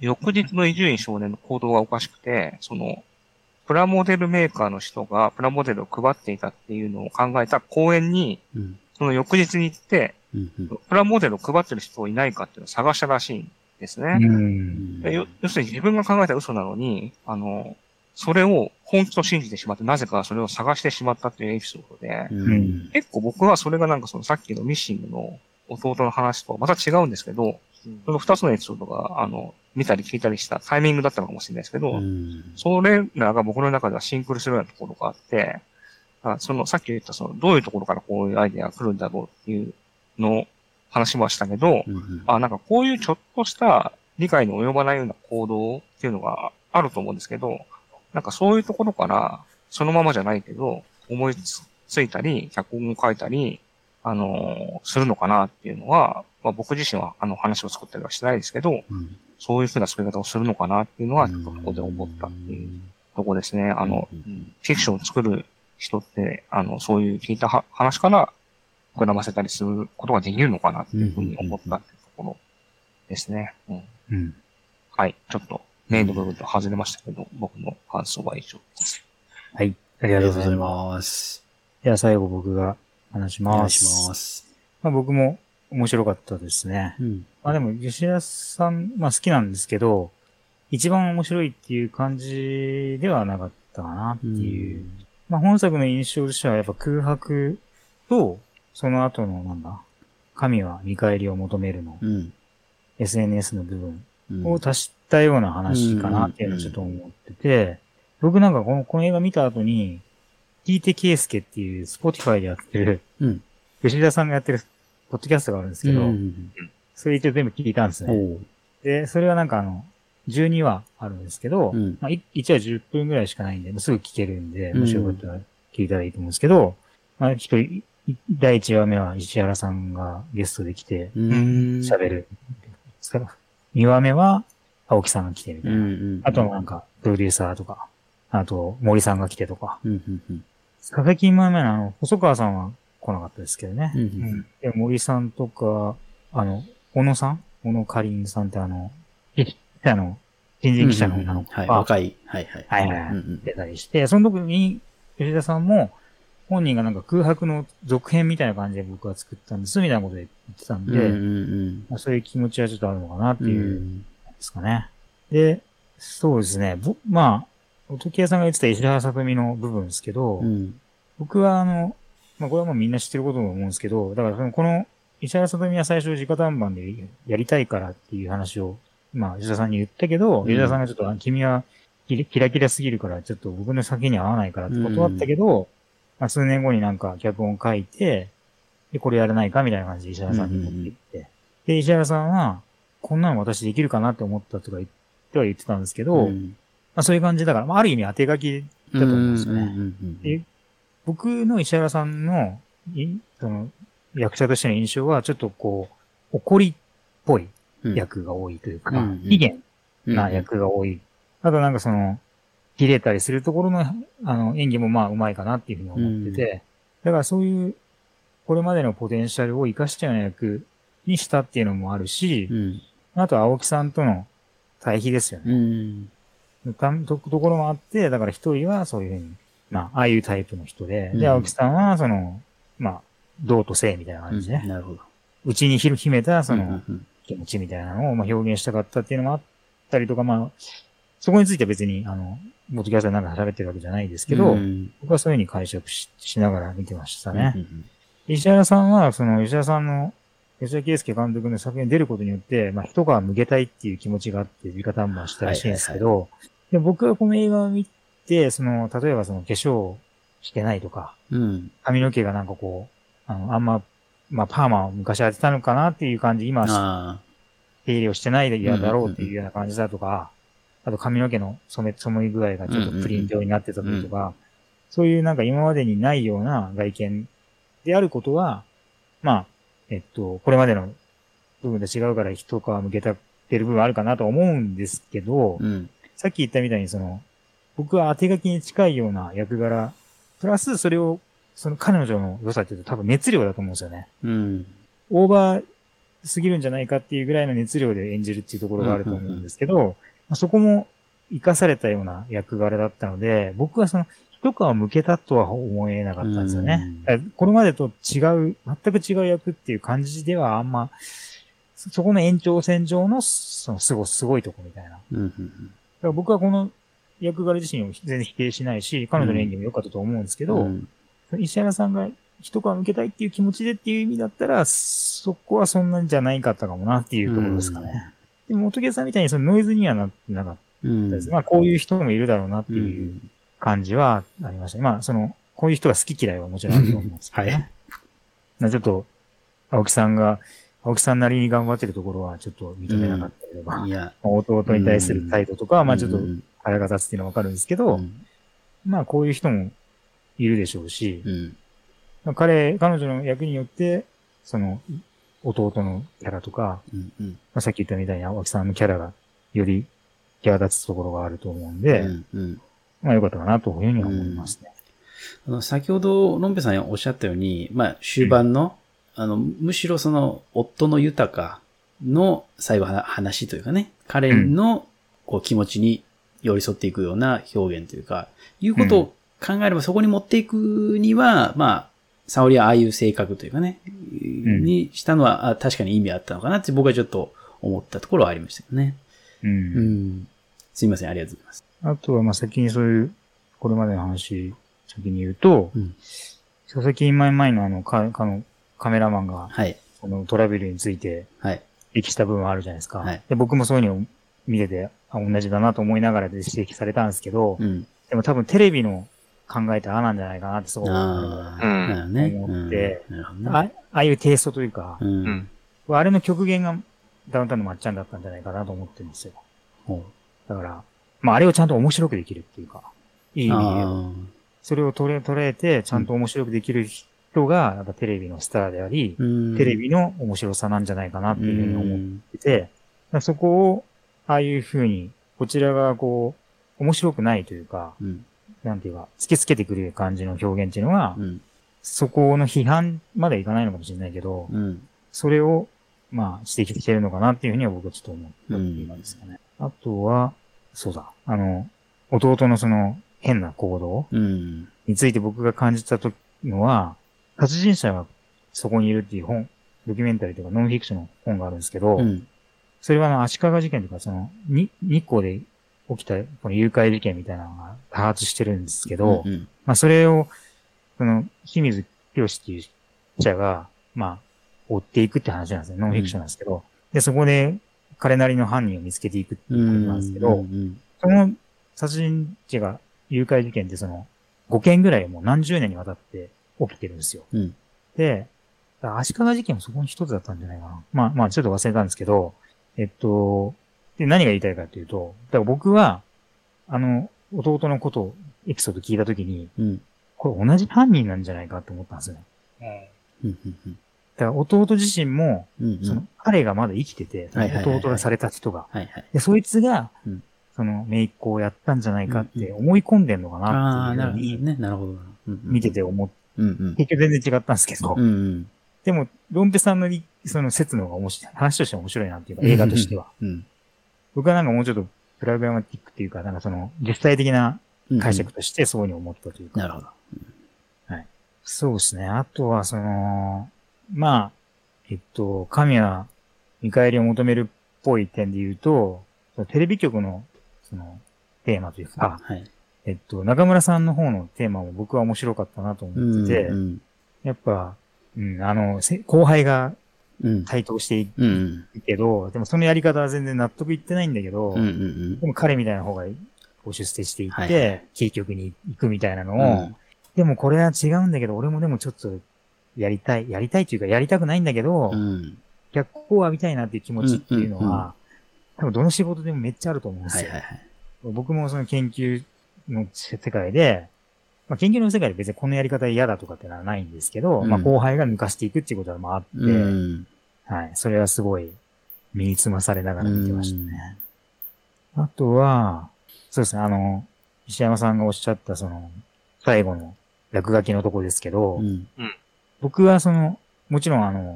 翌日の伊集院少年の行動がおかしくて、プラモデルメーカーの人がプラモデルを配っていたっていうのを考えた公園に、その翌日に行って、プラモデルを配ってる人いないかっていうのを探したらしいんですね。要するに自分が考えた嘘なのに、それを本気と信じてしまって、なぜかそれを探してしまったっていうエピソードで、結構僕はそれがなんかさっきのミッシングの弟の話とはまた違うんですけど、その二つのエピソードが、見たり聞いたりしたタイミングだったのかもしれないですけど、それらが僕の中ではシンクロするようなところがあって、さっき言ったどういうところからこういうアイデアが来るんだろうっていうの話もしたけど、なんかこういうちょっとした理解の及ばないような行動っていうのがあると思うんですけど、なんかそういうところから、そのままじゃないけど、思いついたり、脚本を書いたり、するのかなっていうのは、僕自身は話を作ったりはしてないですけど、そういうふうな作り方をするのかなっていうのは、ちょっとここで思ったっていうところですね。フィクションを作る人って、そういう聞いた話から膨らませたりすることができるのかなっていうふうに思ったっていうところですね。はい。ちょっとメインの部分と外れましたけど、僕の感想は以上です。 はい。ありがとうございます。では最後僕が話します。お願いします。僕も面白かったですね。でも吉田さん、好きなんですけど、一番面白いっていう感じではなかったかなっていう。本作の印象としてはやっぱ空白と、その後の神は見返りを求めるの、SNS の部分を足したような話かなっていうのをちょっと思ってて、僕なんかこの映画見た後に、聞いてケイスケっていうスポティファイでやってる、吉田さんがやってるポッドキャストがあるんですけど、それ一応全部聞いたんですね。で、それはなんか12話あるんですけど、1話10分ぐらいしかないんで、すぐ聞けるんで、もしよかったら聞いたらいいと思うんですけど、第1話目は石原さんがゲストで来て、喋る。2話目は青木さんが来てみたいな。あとなんか、プロデューサーとか、あと森さんが来てとか。佐々木今目の細川さんは来なかったですけどね。で森さんとか、小野さん小野かりんさんって新人記者の女の子が、 若い。 出たりして、その時に吉田さんも、本人がなんか空白の続編みたいな感じで僕は作ったんです、みたいなことで言ってたんで、そういう気持ちはちょっとあるのかなっていう、ですかね。で、そうですね。音木屋さんが言ってた石原さとみの部分ですけど、僕はこれはもうみんな知ってることだと思うんですけど、だからこの石原さとみは最初直談判でやりたいからっていう話を、吉田さんに言ったけど、吉田さんがちょっと、君はキラキラすぎるから、ちょっと僕の先に合わないからって断ったけど、数年後になんか脚本を書いて、で、これやらないかみたいな感じで石原さんに持っていって。で、石原さんは、こんなの私できるかなって思ったとか言ってたんですけど、そういう感じだから、ある意味当て書きだと思うんですよね。で、僕の石原さんの、役者としての印象は、ちょっと怒りっぽい役が多いというか、非言な役が多い。あとなんか切れたりするところの、演技もうまいかなっていうふうに思ってて、だからそういう、これまでのポテンシャルを活かしたような役にしたっていうのもあるし、あと青木さんとの対比ですよね。ところもあって、だから一人はそういうふうに、ああいうタイプの人で、で、青木さんは道と性みたいな感じで、 なるほど。 内に秘めた気持ちみたいなのを表現したかったっていうのもあったりとか、そこについては別に、モトキャストでなんか喋ってるわけじゃないですけど、僕はそういうふうに解釈 しながら見てましたね。石原さんは、吉田さんの、吉田圭介監督の作品に出ることによって、一皮むけたいっていう気持ちがあって、直談判したらしいんですけど、で僕はこの映画を見て、例えば化粧してないとか、髪の毛がなんかあんま、パーマを昔当てたのかなっていう感じ、今、手入れをしてないで嫌だろうっていうような感じだとか、あと髪の毛の染い具合がちょっとプリン状になってたりとか、そういうなんか今までにないような外見であることは、これまでの部分と違うから一皮むけたってる部分あるかなと思うんですけど、さっき言ったみたいに僕は当て書きに近いような役柄、プラスそれを、彼女の良さって言うと多分熱量だと思うんですよね。オーバーすぎるんじゃないかっていうぐらいの熱量で演じるっていうところがあると思うんですけど、そこも活かされたような役柄だったので、僕はその一皮向けたとは思えなかったんですよね。これまでと違う、全く違う役っていう感じではあんま、そこの延長線上のそのすごいとこみたいな。だから僕はこの役柄自身を全然否定しないし、彼女の演技も良かったと思うんですけど、石原さんが一皮向けたいっていう気持ちでっていう意味だったら、そこはそんなんじゃないかったかもなっていうところですかね。でも、音毛さんみたいにそのノイズにはなってなかったです。まあ、こういう人もいるだろうなっていう感じはありましたね。まあ、こういう人が好き嫌いはもちろんあると思うんですけどね。はい。ちょっと、青木さんなりに頑張ってるところはちょっと認めなかったければ、弟に対する態度とかは、まあちょっと腹が立つっていうのはわかるんですけど、まあこういう人もいるでしょうし、彼女の役によって、弟のキャラとか、まあ、さっき言ったみたいに青木さんのキャラがより際立つところがあると思うんで、まあ良かったかなというふうには思いますね。 先ほど、ロンペさんおっしゃったように、まあ終盤の、むしろ夫の豊の最後話というかね、彼のこう気持ちに寄り添っていくような表現というか、いうことを考えればそこに持っていくには、まあ、沙織はああいう性格というかね、にしたのは確かに意味あったのかなって僕はちょっと思ったところはありましたよね。すいません、ありがとうございます。 あとは、まあ先にそういう、これまでの話、先に言うと、佐々木前のカメラマンが、そのトラベルについて、歴した部分はあるじゃないですか。で僕もそういうのを見てて、同じだなと思いながらで指摘されたんですけど、でも多分テレビの考えてなんじゃないかなってそう思って、ああいうテイストというか、あれの極限がダウンタウンのまっちゃんだったんじゃないかなと思ってるんですよ。だから、まああれをちゃんと面白くできるっていうか、いい意味で、それを捉えてちゃんと面白くできる人が、やっぱテレビのスターであり、テレビの面白さなんじゃないかなっていうふうに思ってて、そこを、ああいうふうに、こちらがこう、面白くないというか、なんていうか、突きつけてくる感じの表現っていうのは、そこの批判までいかないのかもしれないけど、それを、まあ、指摘してるのかなっていうふうには僕はちょっと思った今ですかね。あとは、そうだ、弟のその変な行動について僕が感じたのは、殺人者がそこにいるっていう本、ドキュメンタリーとかノンフィクションの本があるんですけど、それは足利事件とか日光で起きたこの誘拐事件みたいなのが多発してるんですけど、まあそれを、清水博っていう記者が、まあ、追っていくって話なんですね。ノンフィクションなんですけど、で、そこで彼なりの犯人を見つけていくっていうことなんですけど、その殺人者が誘拐事件って5件ぐらいもう何十年にわたって起きてるんですよ。で、足利事件もそこに一つだったんじゃないかな。まあちょっと忘れたんですけど、で、何が言いたいかというと、だから僕は、弟のことを、エピソード聞いたときに、これ同じ犯人なんじゃないかと思ったんですよね。だから弟自身も、彼がまだ生きてて、弟がされた人が、で、そいつが、姪っ子をやったんじゃないかって思い込んでんのかなっていうふうに、見てて思って、結局全然違ったんですけど、でも、ロンペさんの説の方が面白い、話としては面白いなっていうか、映画としては。僕はなんかもうちょっとプラグラマティックっていうか、なんか実際的な解釈としてそういうふうに思ったというか。 なるほど。 はい。そうですね。あとはまあ、神は見返りを求めるっぽい点で言うと、テレビ局の、テーマというか、中村さんの方のテーマも僕は面白かったなと思ってて、やっぱ、後輩が台頭していくけど、でもそのやり方は全然納得いってないんだけど、でも彼みたいな方が出世していって、キー局に行くみたいなのを、でもこれは違うんだけど、俺もでもちょっとやりたいというかやりたくないんだけど、脚光を浴びたいなっていう気持ちっていうのは、多分どの仕事でもめっちゃあると思うんですよ。僕もその研究の世界で、まあ、研究の世界で別にこのやり方嫌だとかってのはないんですけど、まあ後輩が抜かしていくっていうことはまああって、はい。それはすごい身につまされながら見てましたね。あとは、そうですね、石山さんがおっしゃった最後の落書きのとこですけど、僕はもちろん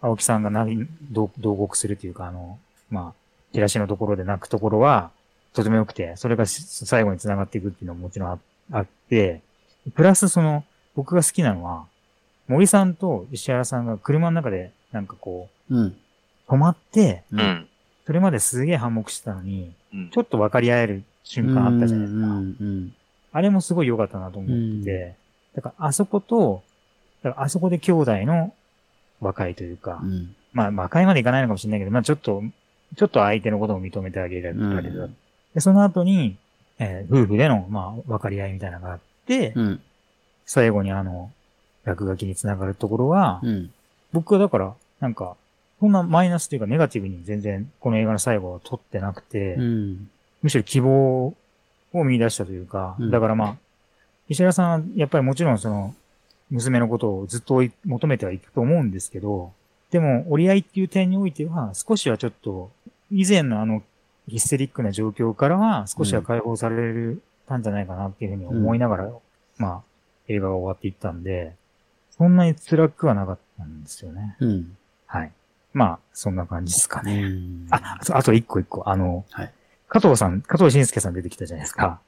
青木さんが同国するというか、まあ、チラシのところで泣くところは、とても良くて、それが最後に繋がっていくっていうのももちろんあって、プラス僕が好きなのは、森さんと石原さんが車の中で、なんかこう、止まって、それまですげえ反目してたのに、ちょっと分かり合える瞬間あったじゃないですか。あれもすごい良かったなと思ってて、だからあそこで兄弟の和解というか、まあ和解までいかないのかもしれないけど、まあちょっと相手のことを認めてあげられる。で、その後に、夫婦での、まあ分かり合いみたいなのがあって、最後に落書きにつながるところは、僕はだから、なんか、そんなマイナスというかネガティブに全然この映画の最後は撮ってなくて、むしろ希望を見出したというか、だからまあ、石原さんはやっぱりもちろん娘のことをずっと求めてはいくと思うんですけど、でも折り合いっていう点においては少しはちょっと、以前のヒステリックな状況からは少しは解放されたんじゃないかなっていうふうに思いながら、まあ、映画が終わっていったんで、そんなに辛くはなかったんですよね。はい。まあ、そんな感じですかね。あと一個。加藤慎介さん出てきたじゃないですか。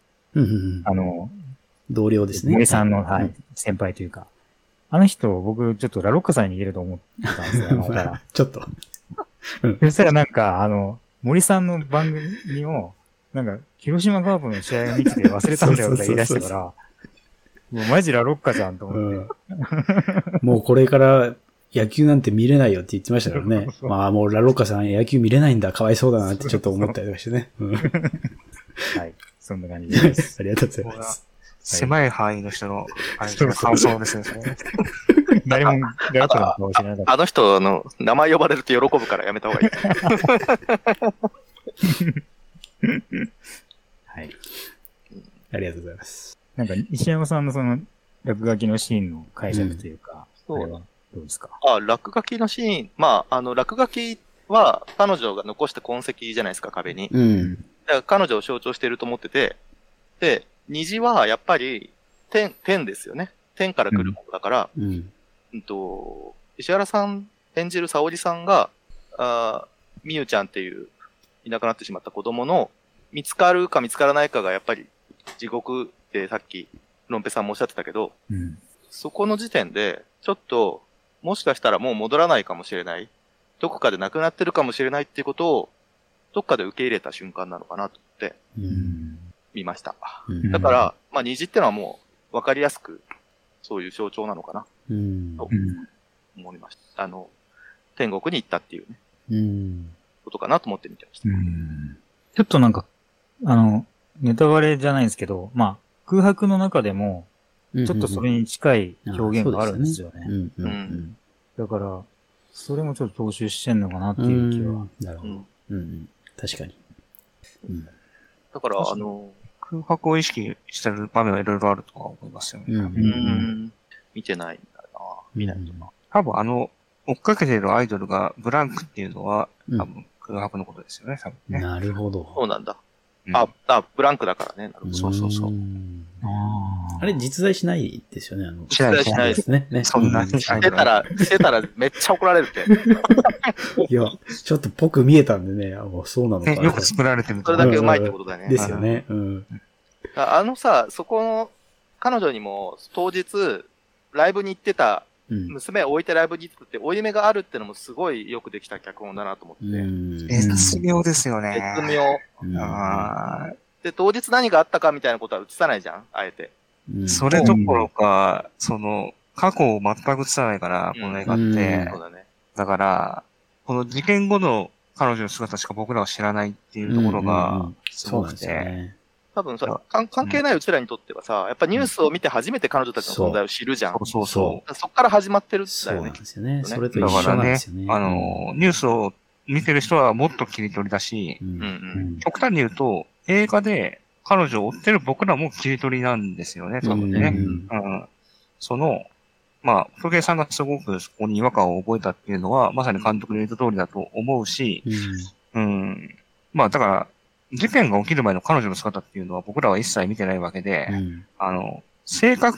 同僚ですね。 森さんの、先輩というか。あの人、僕、ちょっとラロッカさんに逃げると思ったんですよ。 ちょっと。 そしたらなんか、森さんの番組を、なんか、広島カープの試合を見てて忘れたんだよって言い出したから、もうマジラロッカじゃんと思って。 もうこれから野球なんて見れないよって言ってましたからね。まあもうラロッカさん野球見れないんだ、かわいそうだなってちょっと思ったりとかしてね。 はい。そんな感じです。 ありがとうございます。 狭い範囲の人の感想ですね。 誰も、誰かの顔知らなかった。 あの人名前呼ばれると喜ぶからやめた方がいい。 はい。ありがとうございます。 なんか、石山さんの落書きのシーンの解釈というか、それはどうですか？ 落書きのシーン、まあ、落書きは彼女が残した痕跡じゃないですか、壁に。だから彼女を象徴していると思ってて、で、虹はやっぱり天ですよね。天から来るものだから、石原さん演じる沙織さんが、みゆちゃんっていういなくなってしまった子供の見つかるか見つからないかがやっぱり地獄ってさっきロンペさんもおっしゃってたけど、そこの時点でちょっともしかしたらもう戻らないかもしれない、どこかで亡くなってるかもしれないっていうことをどっかで受け入れた瞬間なのかなと思って見ました。だから、まあ虹ってのはもう分かりやすくそういう象徴なのかなと思いました。天国に行ったっていうね、ことかなと思って見てました。 ちょっとなんか、ネタバレじゃないんですけど、まあ、空白の中でも、ちょっとそれに近い表現があるんですよね。だから、それもちょっと踏襲してんのかなっていう気は。 なるほど。確かに。 だから、 空白を意識してる場面はいろいろあるとは思いますよね。 見てないんだな。見ないとな。 多分追っかけているアイドルがブランクっていうのは、多分空白のことですよね、多分ね。 なるほど。 そうなんだ。ブランクだからね。なるほど。 そう。 あれ実在しないですよね。 実在しないですね。 そんなに。 してたらめっちゃ怒られるって。 いや、ちょっとぽく見えたんでね、そうなのかな。 よく作られてる。 それだけうまいってことだね。 ですよね。 そこの、彼女にも当日、ライブに行ってた、娘を置いてライブに行ってて、負い目があるってのもすごいよくできた脚本だなと思って。 絶妙ですよね。 絶妙。で、当日何があったかみたいなことは映さないじゃん、あえて。 それどころか、過去を全く映さないから、この映画って。 そうだね。 だから、この事件後の彼女の姿しか僕らは知らないっていうところが、すごくて。 多分さ、関係ないうちらにとってはさ、やっぱニュースを見て初めて彼女たちの存在を知るじゃん。 そう。そっから始まってるんだよね。 そうなんですよね。それと一緒なんですよね。 ニュースを見てる人はもっと切り取りだし、極端に言うと、映画で彼女を追ってる僕らも切り取りなんですよね、多分ね。福家さんがすごくそこに違和感を覚えたっていうのは、まさに監督の言った通りだと思うし、だから、事件が起きる前の彼女の姿っていうのは僕らは一切見てないわけで、性格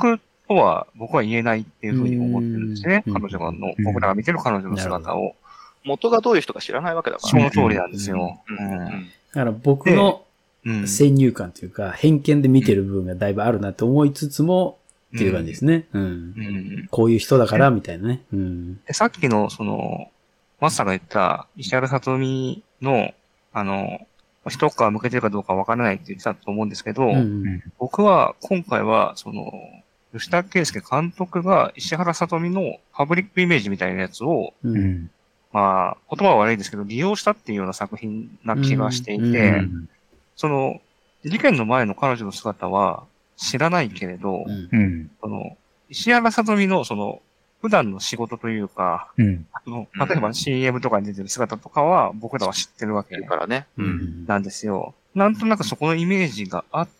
とは僕は言えないっていうふうに思ってるんですね。彼女の、僕らが見てる彼女の姿を。 元がどういう人か知らないわけだから。 その通りなんですよ。 だから僕の先入観というか、偏見で見てる部分がだいぶあるなって思いつつも、っていう感じですね。こういう人だから、みたいなね。 でさっきの、マスターが言った石原さとみの、一皮向けてるかどうかわからないって言ってたと思うんですけど、僕は今回は、吉田圭佑監督が石原さとみのパブリックイメージみたいなやつを、まあ、言葉は悪いですけど、利用したっていうような作品な気がしていて、事件の前の彼女の姿は知らないけれど、石原さとみの普段の仕事というか、例えば CM とかに出てる姿とかは僕らは知ってるわけからね。 なんですよ。なんとなくそこのイメージがあって、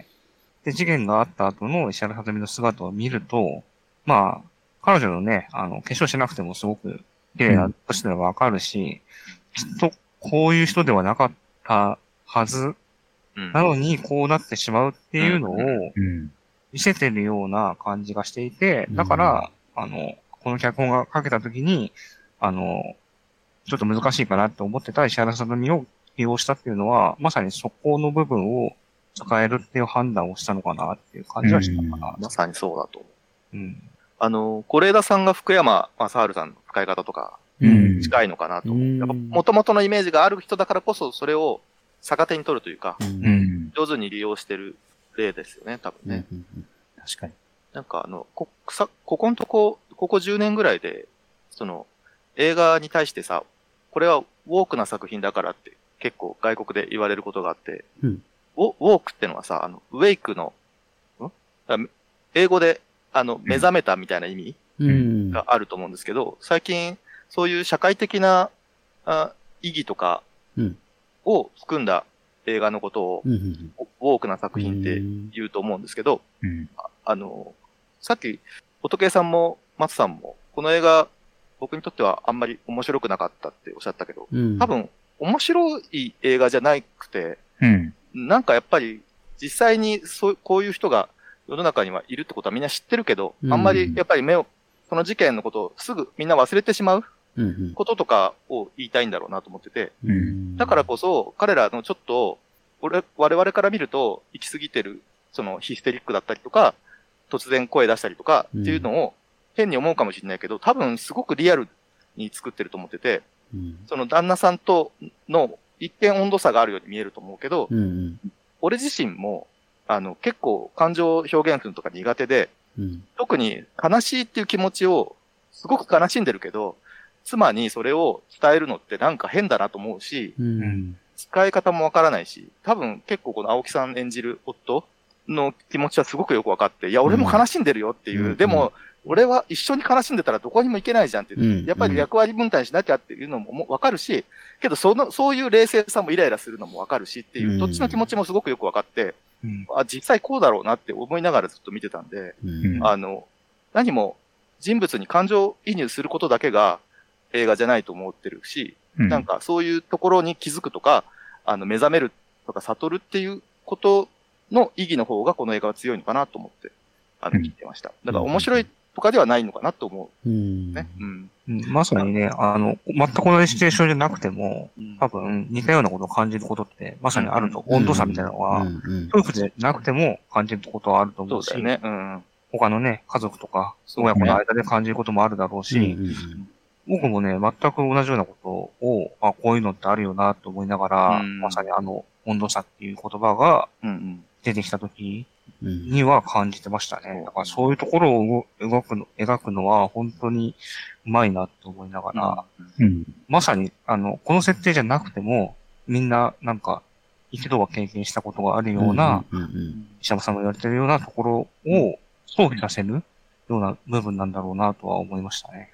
で、事件があった後の石原さとみの姿を見ると、まあ、彼女のね、化粧しなくてもすごく綺麗なとしてはわかるし、きっとこういう人ではなかったはず、なのにこうなってしまうっていうのを見せてるような感じがしていて、だから、この脚本が書けた時に、ちょっと難しいかなって思ってた石原さとみを利用したっていうのは、まさにそこの部分を使えるっていう判断をしたのかなっていう感じはしたかな。 まさにそうだと思う。是枝さんが福山雅治さんの使い方とか、近いのかなと思う。やっぱ元々のイメージがある人だからこそ、それを逆手に取るというか、上手に利用してる例ですよね、多分ね。 確かに。 なんかここ10年ぐらいで、映画に対してさ、これはウォークな作品だからって結構外国で言われることがあって、ウォークってのはさ、ウェイクの、英語で、目覚めたみたいな意味があると思うんですけど、最近、そういう社会的な意義とかを含んだ映画のことを、ウォークな作品って言うと思うんですけど、さっき、仏さんも松さんも、この映画、僕にとってはあんまり面白くなかったっておっしゃったけど、多分、面白い映画じゃなくて、なんかやっぱり、実際にこういう人が世の中にはいるってことはみんな知ってるけど、あんまりやっぱりその事件のことをすぐみんな忘れてしまうこととかを言いたいんだろうなと思ってて、だからこそ彼らのちょっと、我々から見ると行き過ぎてる、ヒステリックだったりとか、突然声出したりとかっていうのを変に思うかもしれないけど、多分すごくリアルに作ってると思ってて、その旦那さんとの一見温度差があるように見えると思うけど、俺自身も、結構感情表現するとか苦手で、特に悲しいっていう気持ちをすごく悲しんでるけど、妻にそれを伝えるのってなんか変だなと思うし、使い方もわからないし、多分結構この青木さん演じる夫の気持ちはすごくよくわかって、いや、俺も悲しんでるよっていう、でも、俺は一緒に悲しんでたらどこにも行けないじゃんって、やっぱり役割分担しなきゃっていうのもわかるし、けどそういう冷静さもイライラするのもわかるしっていう、どっちの気持ちもすごくよくわかって、実際こうだろうなって思いながらずっと見てたんで、何も人物に感情移入することだけが映画じゃないと思ってるし、なんかそういうところに気づくとか、目覚めるとか悟るっていうことの意義の方がこの映画は強いのかなと思って、聞いてました。だから面白いとかではないのかなと思う。ね。 まさにね、全く同じシチュエーションじゃなくても、多分似たようなことを感じることってまさにあると、温度差みたいなのは、夫婦でなくても感じることはあると思うし、他のね、家族とか、親子の間で感じることもあるだろうし、僕もね、全く同じようなことを、こういうのってあるよなと思いながら、まさに温度差っていう言葉が出てきたときには感じてましたね。だからそういうところを描くのは本当にうまいなと思いながら、まさに、この設定じゃなくても、みんななんか、一度は経験したことがあるような、石山さんが言われてるようなところを想起させるような部分なんだろうなとは思いましたね。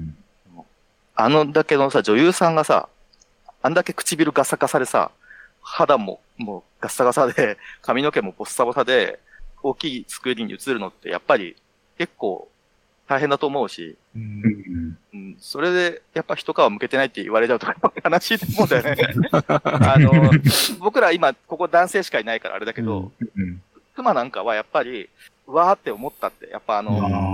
だけのさ、女優さんがさ、あんだけ唇ガサガサでさ、肌ももうガッサガサで、髪の毛もボッサボサで、大きいスクリーンに映るのってやっぱり結構大変だと思うし、それでやっぱ一皮向けてないって言われちゃうと悲しいと思うんだよね。僕ら今ここ男性しかいないからあれだけど、 妻なんかはやっぱり、うわーって思ったって、やっぱ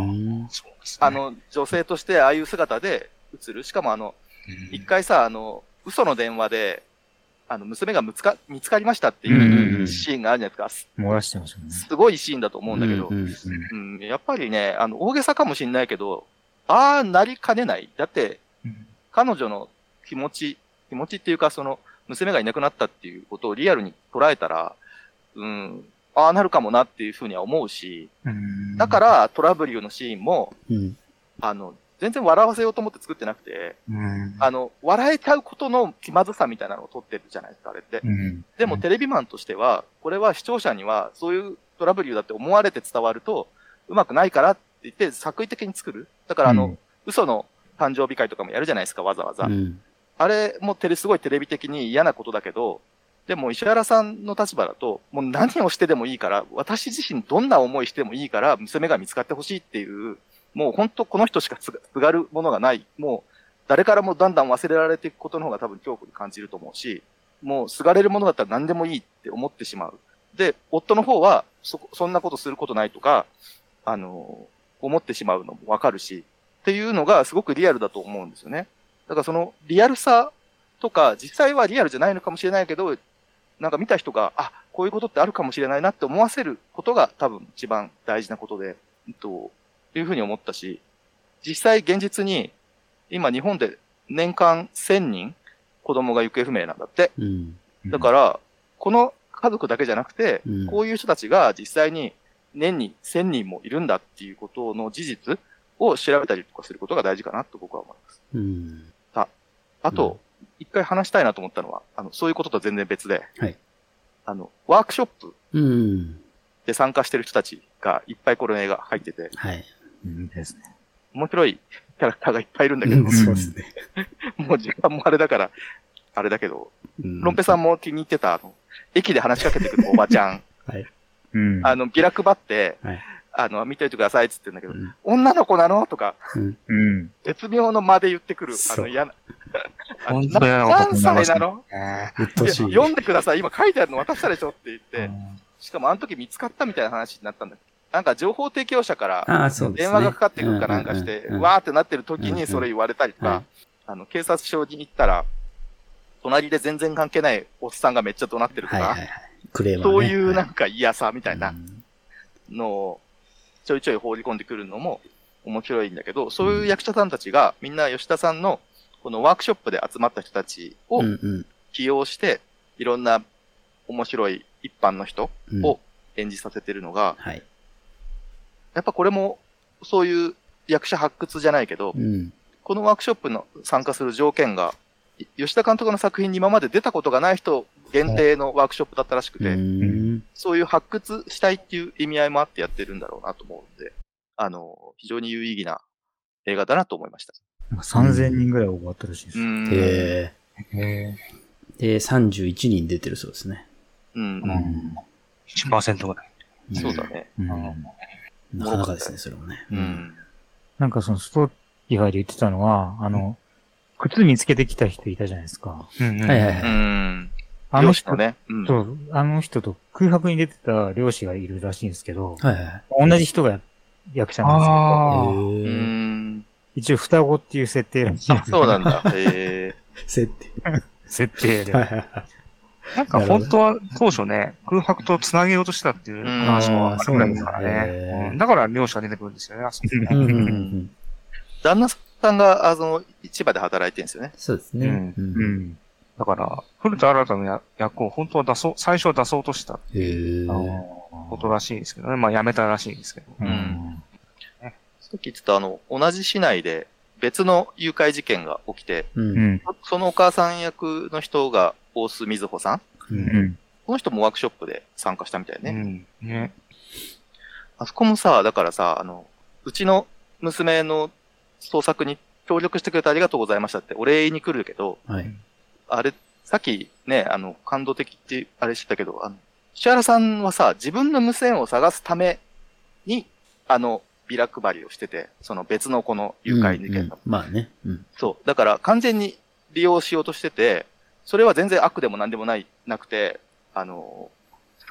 女性としてああいう姿で映る。しかも一回さ、嘘の電話で、娘が見つかりましたっていうシーンがあるじゃないですか。 漏らしてましたね。 すごいシーンだと思うんだけど、やっぱりね、大げさかもしれないけど、ああなりかねない。だって、彼女の気持ちっていうか、娘がいなくなったっていうことをリアルに捉えたら、ああなるかもなっていうふうには思うし、だからトラブルのシーンも、全然笑わせようと思って作ってなくて、笑えちゃうことの気まずさみたいなのを撮ってるじゃないですか、あれって。でもテレビマンとしては、これは視聴者にはそういうトラブルだって思われて伝わると、うまくないからって言って作為的に作る。だから嘘の誕生日会とかもやるじゃないですか、わざわざ。あれもすごいテレビ的に嫌なことだけど、でも石原さんの立場だと、もう何をしてでもいいから、私自身どんな思いしてもいいから、娘が見つかってほしいっていう、もう本当この人しかすがるものがない。もう誰からもだんだん忘れられていくことの方が多分恐怖に感じると思うし、もうすがれるものだったら何でもいいって思ってしまう。で、夫の方はそんなことすることないとか、思ってしまうのもわかるし、っていうのがすごくリアルだと思うんですよね。だからそのリアルさとか、実際はリアルじゃないのかもしれないけど、なんか見た人が、こういうことってあるかもしれないなって思わせることが多分一番大事なことで、いうふうに思ったし、実際現実に今日本で年間1000人子供が行方不明なんだって。だから、この家族だけじゃなくて、こういう人たちが実際に年に1000人もいるんだっていうことの事実を調べたりとかすることが大事かなと僕は思います。あと、一回話したいなと思ったのは、そういうこととは全然別で、ワークショップで参加してる人たちがいっぱいこの映画入ってて、 ですね。 面白いキャラクターがいっぱいいるんだけど、 そうですね。 もう時間もあれだから、あれだけど、ロンペさんも気に入ってた、駅で話しかけてくるおばちゃん。ビラ配って、見ておいてくださいって言ってるんだけど、女の子なのとか、絶妙の間で言ってくる、嫌な。何歳なの読んでください、今書いてあるの渡したでしょって言って、しかもあの時見つかったみたいな話になったんだけど、なんか情報提供者から電話がかかってくるかなんかして、わーってなってる時にそれ言われたりとか、警察署に行ったら、隣で全然関係ないおっさんがめっちゃ怒鳴ってるとか、そういうなんか嫌さみたいなのをちょいちょい放り込んでくるのも面白いんだけど、そういう役者さんたちがみんな吉田さんのこのワークショップで集まった人たちを起用して、いろんな面白い一般の人を演じさせてるのが、やっぱこれもそういう役者発掘じゃないけど、このワークショップの参加する条件が、吉田監督の作品に今まで出たことがない人限定のワークショップだったらしくて、そういう発掘したいっていう意味合いもあってやってるんだろうなと思うんで、非常に有意義な映画だなと思いました。 3000人ぐらい終わったらしいです。 で、31人出てるそうですね。 1% ぐらい。 そうだね。 なかなかですね、それもね。 なんかそのストーリーが言ってたのは、靴見つけてきた人いたじゃないですか。あの人ね。あの人と空白に出てた漁師がいるらしいんですけど、同じ人が役者なんですけど、一応双子っていう設定らしいんです。 そうなんだ。 設定で。 なんか本当は当初ね、空白と繋げようとしたっていう話もあるぐらいですからね。だから漁師が出てくるんですよね、あそこね。 旦那さんが、市場で働いてるんですよね。 そうですね。 だから、古田新太の役を本当は最初は出そうとしたことらしいですけどね。まあ辞めたらしいんですけど。 さっき言ってた同じ市内で別の誘拐事件が起きて、そのお母さん役の人が大須瑞穂さん。この人もワークショップで参加したみたいね。あそこもさ、だからさ、うちの娘の創作に協力してくれてありがとうございましたってお礼言いに来るけど、あれ、さっきね、感動的ってあれしてたけど、石原さんはさ、自分の娘を探すために、ビラ配りをしてて、その別のこの誘拐事件の。 まあね。 そう。だから完全に利用しようとしてて、それは全然悪でも何でもなくて、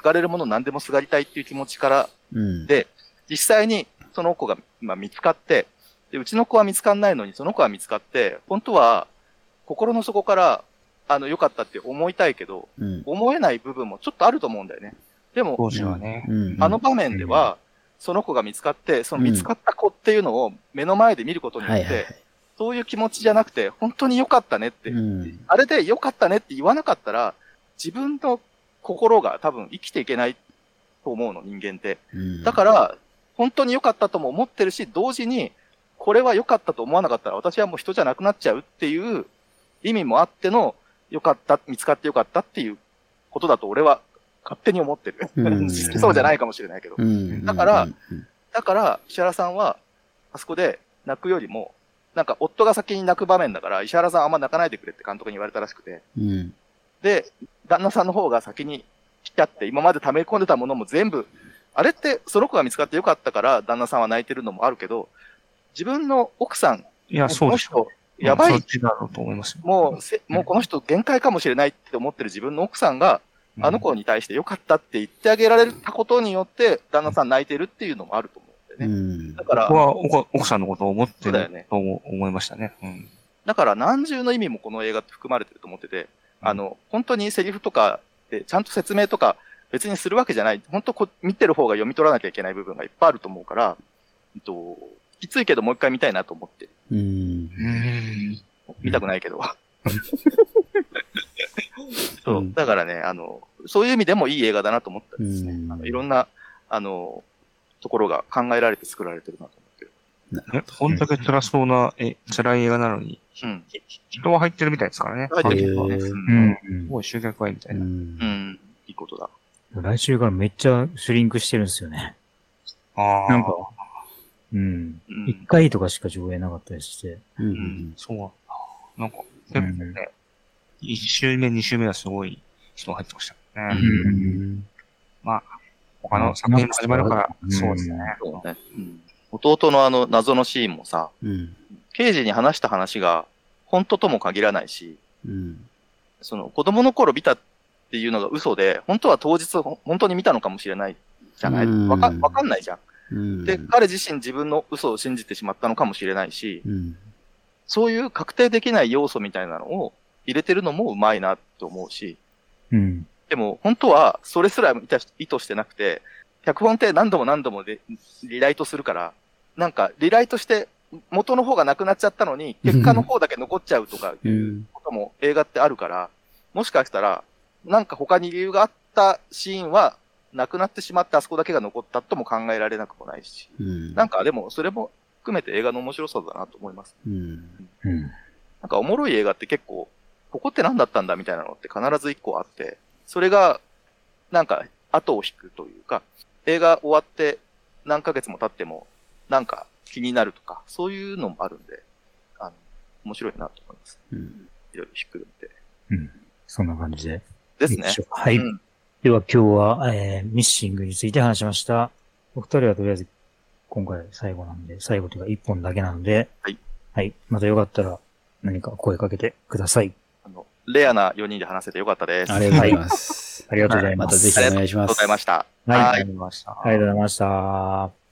がれるもの何でもすがりたいっていう気持ちから、で、実際にその子が見つかって、で、うちの子は見つかんないのに、その子は見つかって、本当は心の底から、良かったって思いたいけど、思えない部分もちょっとあると思うんだよね。でも、 当時はね、 あの場面では、その子が見つかって、その見つかった子っていうのを目の前で見ることによって、そういう気持ちじゃなくて、本当に良かったねって、あれで良かったねって言わなかったら、自分の心が多分生きていけないと思うの、人間って。だから、本当に良かったとも思ってるし、同時に、これは良かったと思わなかったら、私はもう人じゃなくなっちゃうっていう意味もあっての、良かった、見つかって良かったっていうことだと俺は勝手に思ってる。そうじゃないかもしれないけど。だから、石原さんは、あそこで泣くよりも、なんか夫が先に泣く場面だから、石原さんあんま泣かないでくれって監督に言われたらしくて。で、旦那さんの方が先に来ちゃって、今まで溜め込んでたものも全部、あれってその子が見つかってよかったから旦那さんは泣いてるのもあるけど、自分の奥さん、 いや、そうです。 やばい。 そっちだろうと思います。 もうこの人限界かもしれないって思ってる自分の奥さんが、あの子に対してよかったって言ってあげられたことによって、旦那さん泣いてるっていうのもあると思うんだよね。だから。 僕は奥さんのことを思ってると思いましたね。 だから何重の意味もこの映画って含まれてると思ってて、本当にセリフとかでちゃんと説明とか別にするわけじゃない。本当見てる方が読み取らなきゃいけない部分がいっぱいあると思うから、きついけどもう一回見たいなと思って。見たくないけど。そう。だからね、そういう意味でもいい映画だなと思ったんですね。いろんな、ところが考えられて作られてるなと思ってる。 こんだけ辛そうな、辛い映画なのに、人は入ってるみたいですからね。 入ってるね。 すごい集客がいいみたいな。 いいことだ。 来週からめっちゃシュリンクしてるんですよね。なんか、1回とかしか上映なかったりして。 そうなんか、結構ね、1週目、2週目はすごい人が入ってましたね。まあ、他の作品始まるから、そうですね。 弟の謎のシーンもさ、刑事に話した話が本当とも限らないし、その子供の頃見たっていうのが嘘で、本当は当日本当に見たのかもしれないじゃない？わかんないじゃん。で、彼自身自分の嘘を信じてしまったのかもしれないし、そういう確定できない要素みたいなのを入れてるのもうまいなと思うし、でも本当はそれすら意図してなくて、脚本って何度も何度もでリライトするから、なんかリライトして元の方がなくなっちゃったのに、結果の方だけ残っちゃうとかいうことも映画ってあるから、もしかしたら、なんか他に理由があったシーンはなくなってしまってあそこだけが残ったとも考えられなくもないし、なんかでもそれも含めて映画の面白さだなと思います。なんかおもろい映画って結構、ここって何だったんだみたいなのって必ず一個あって、それがなんか後を引くというか、映画終わって何ヶ月も経ってもなんか気になるとか、そういうのもあるんで、面白いなと思います。いろいろひっくるめて。 そんな感じで。 ですね。 はい。では今日は、ミッシングについて話しました。お二人はとりあえず今回最後なんで、最後というか一本だけなので、はい。またよかったら何か声かけてください。 レアな4人で話せてよかったです。 ありがとうございます。 ありがとうございます。 またぜひお願いします。 ありがとうございました。 はい。ありがとうございました。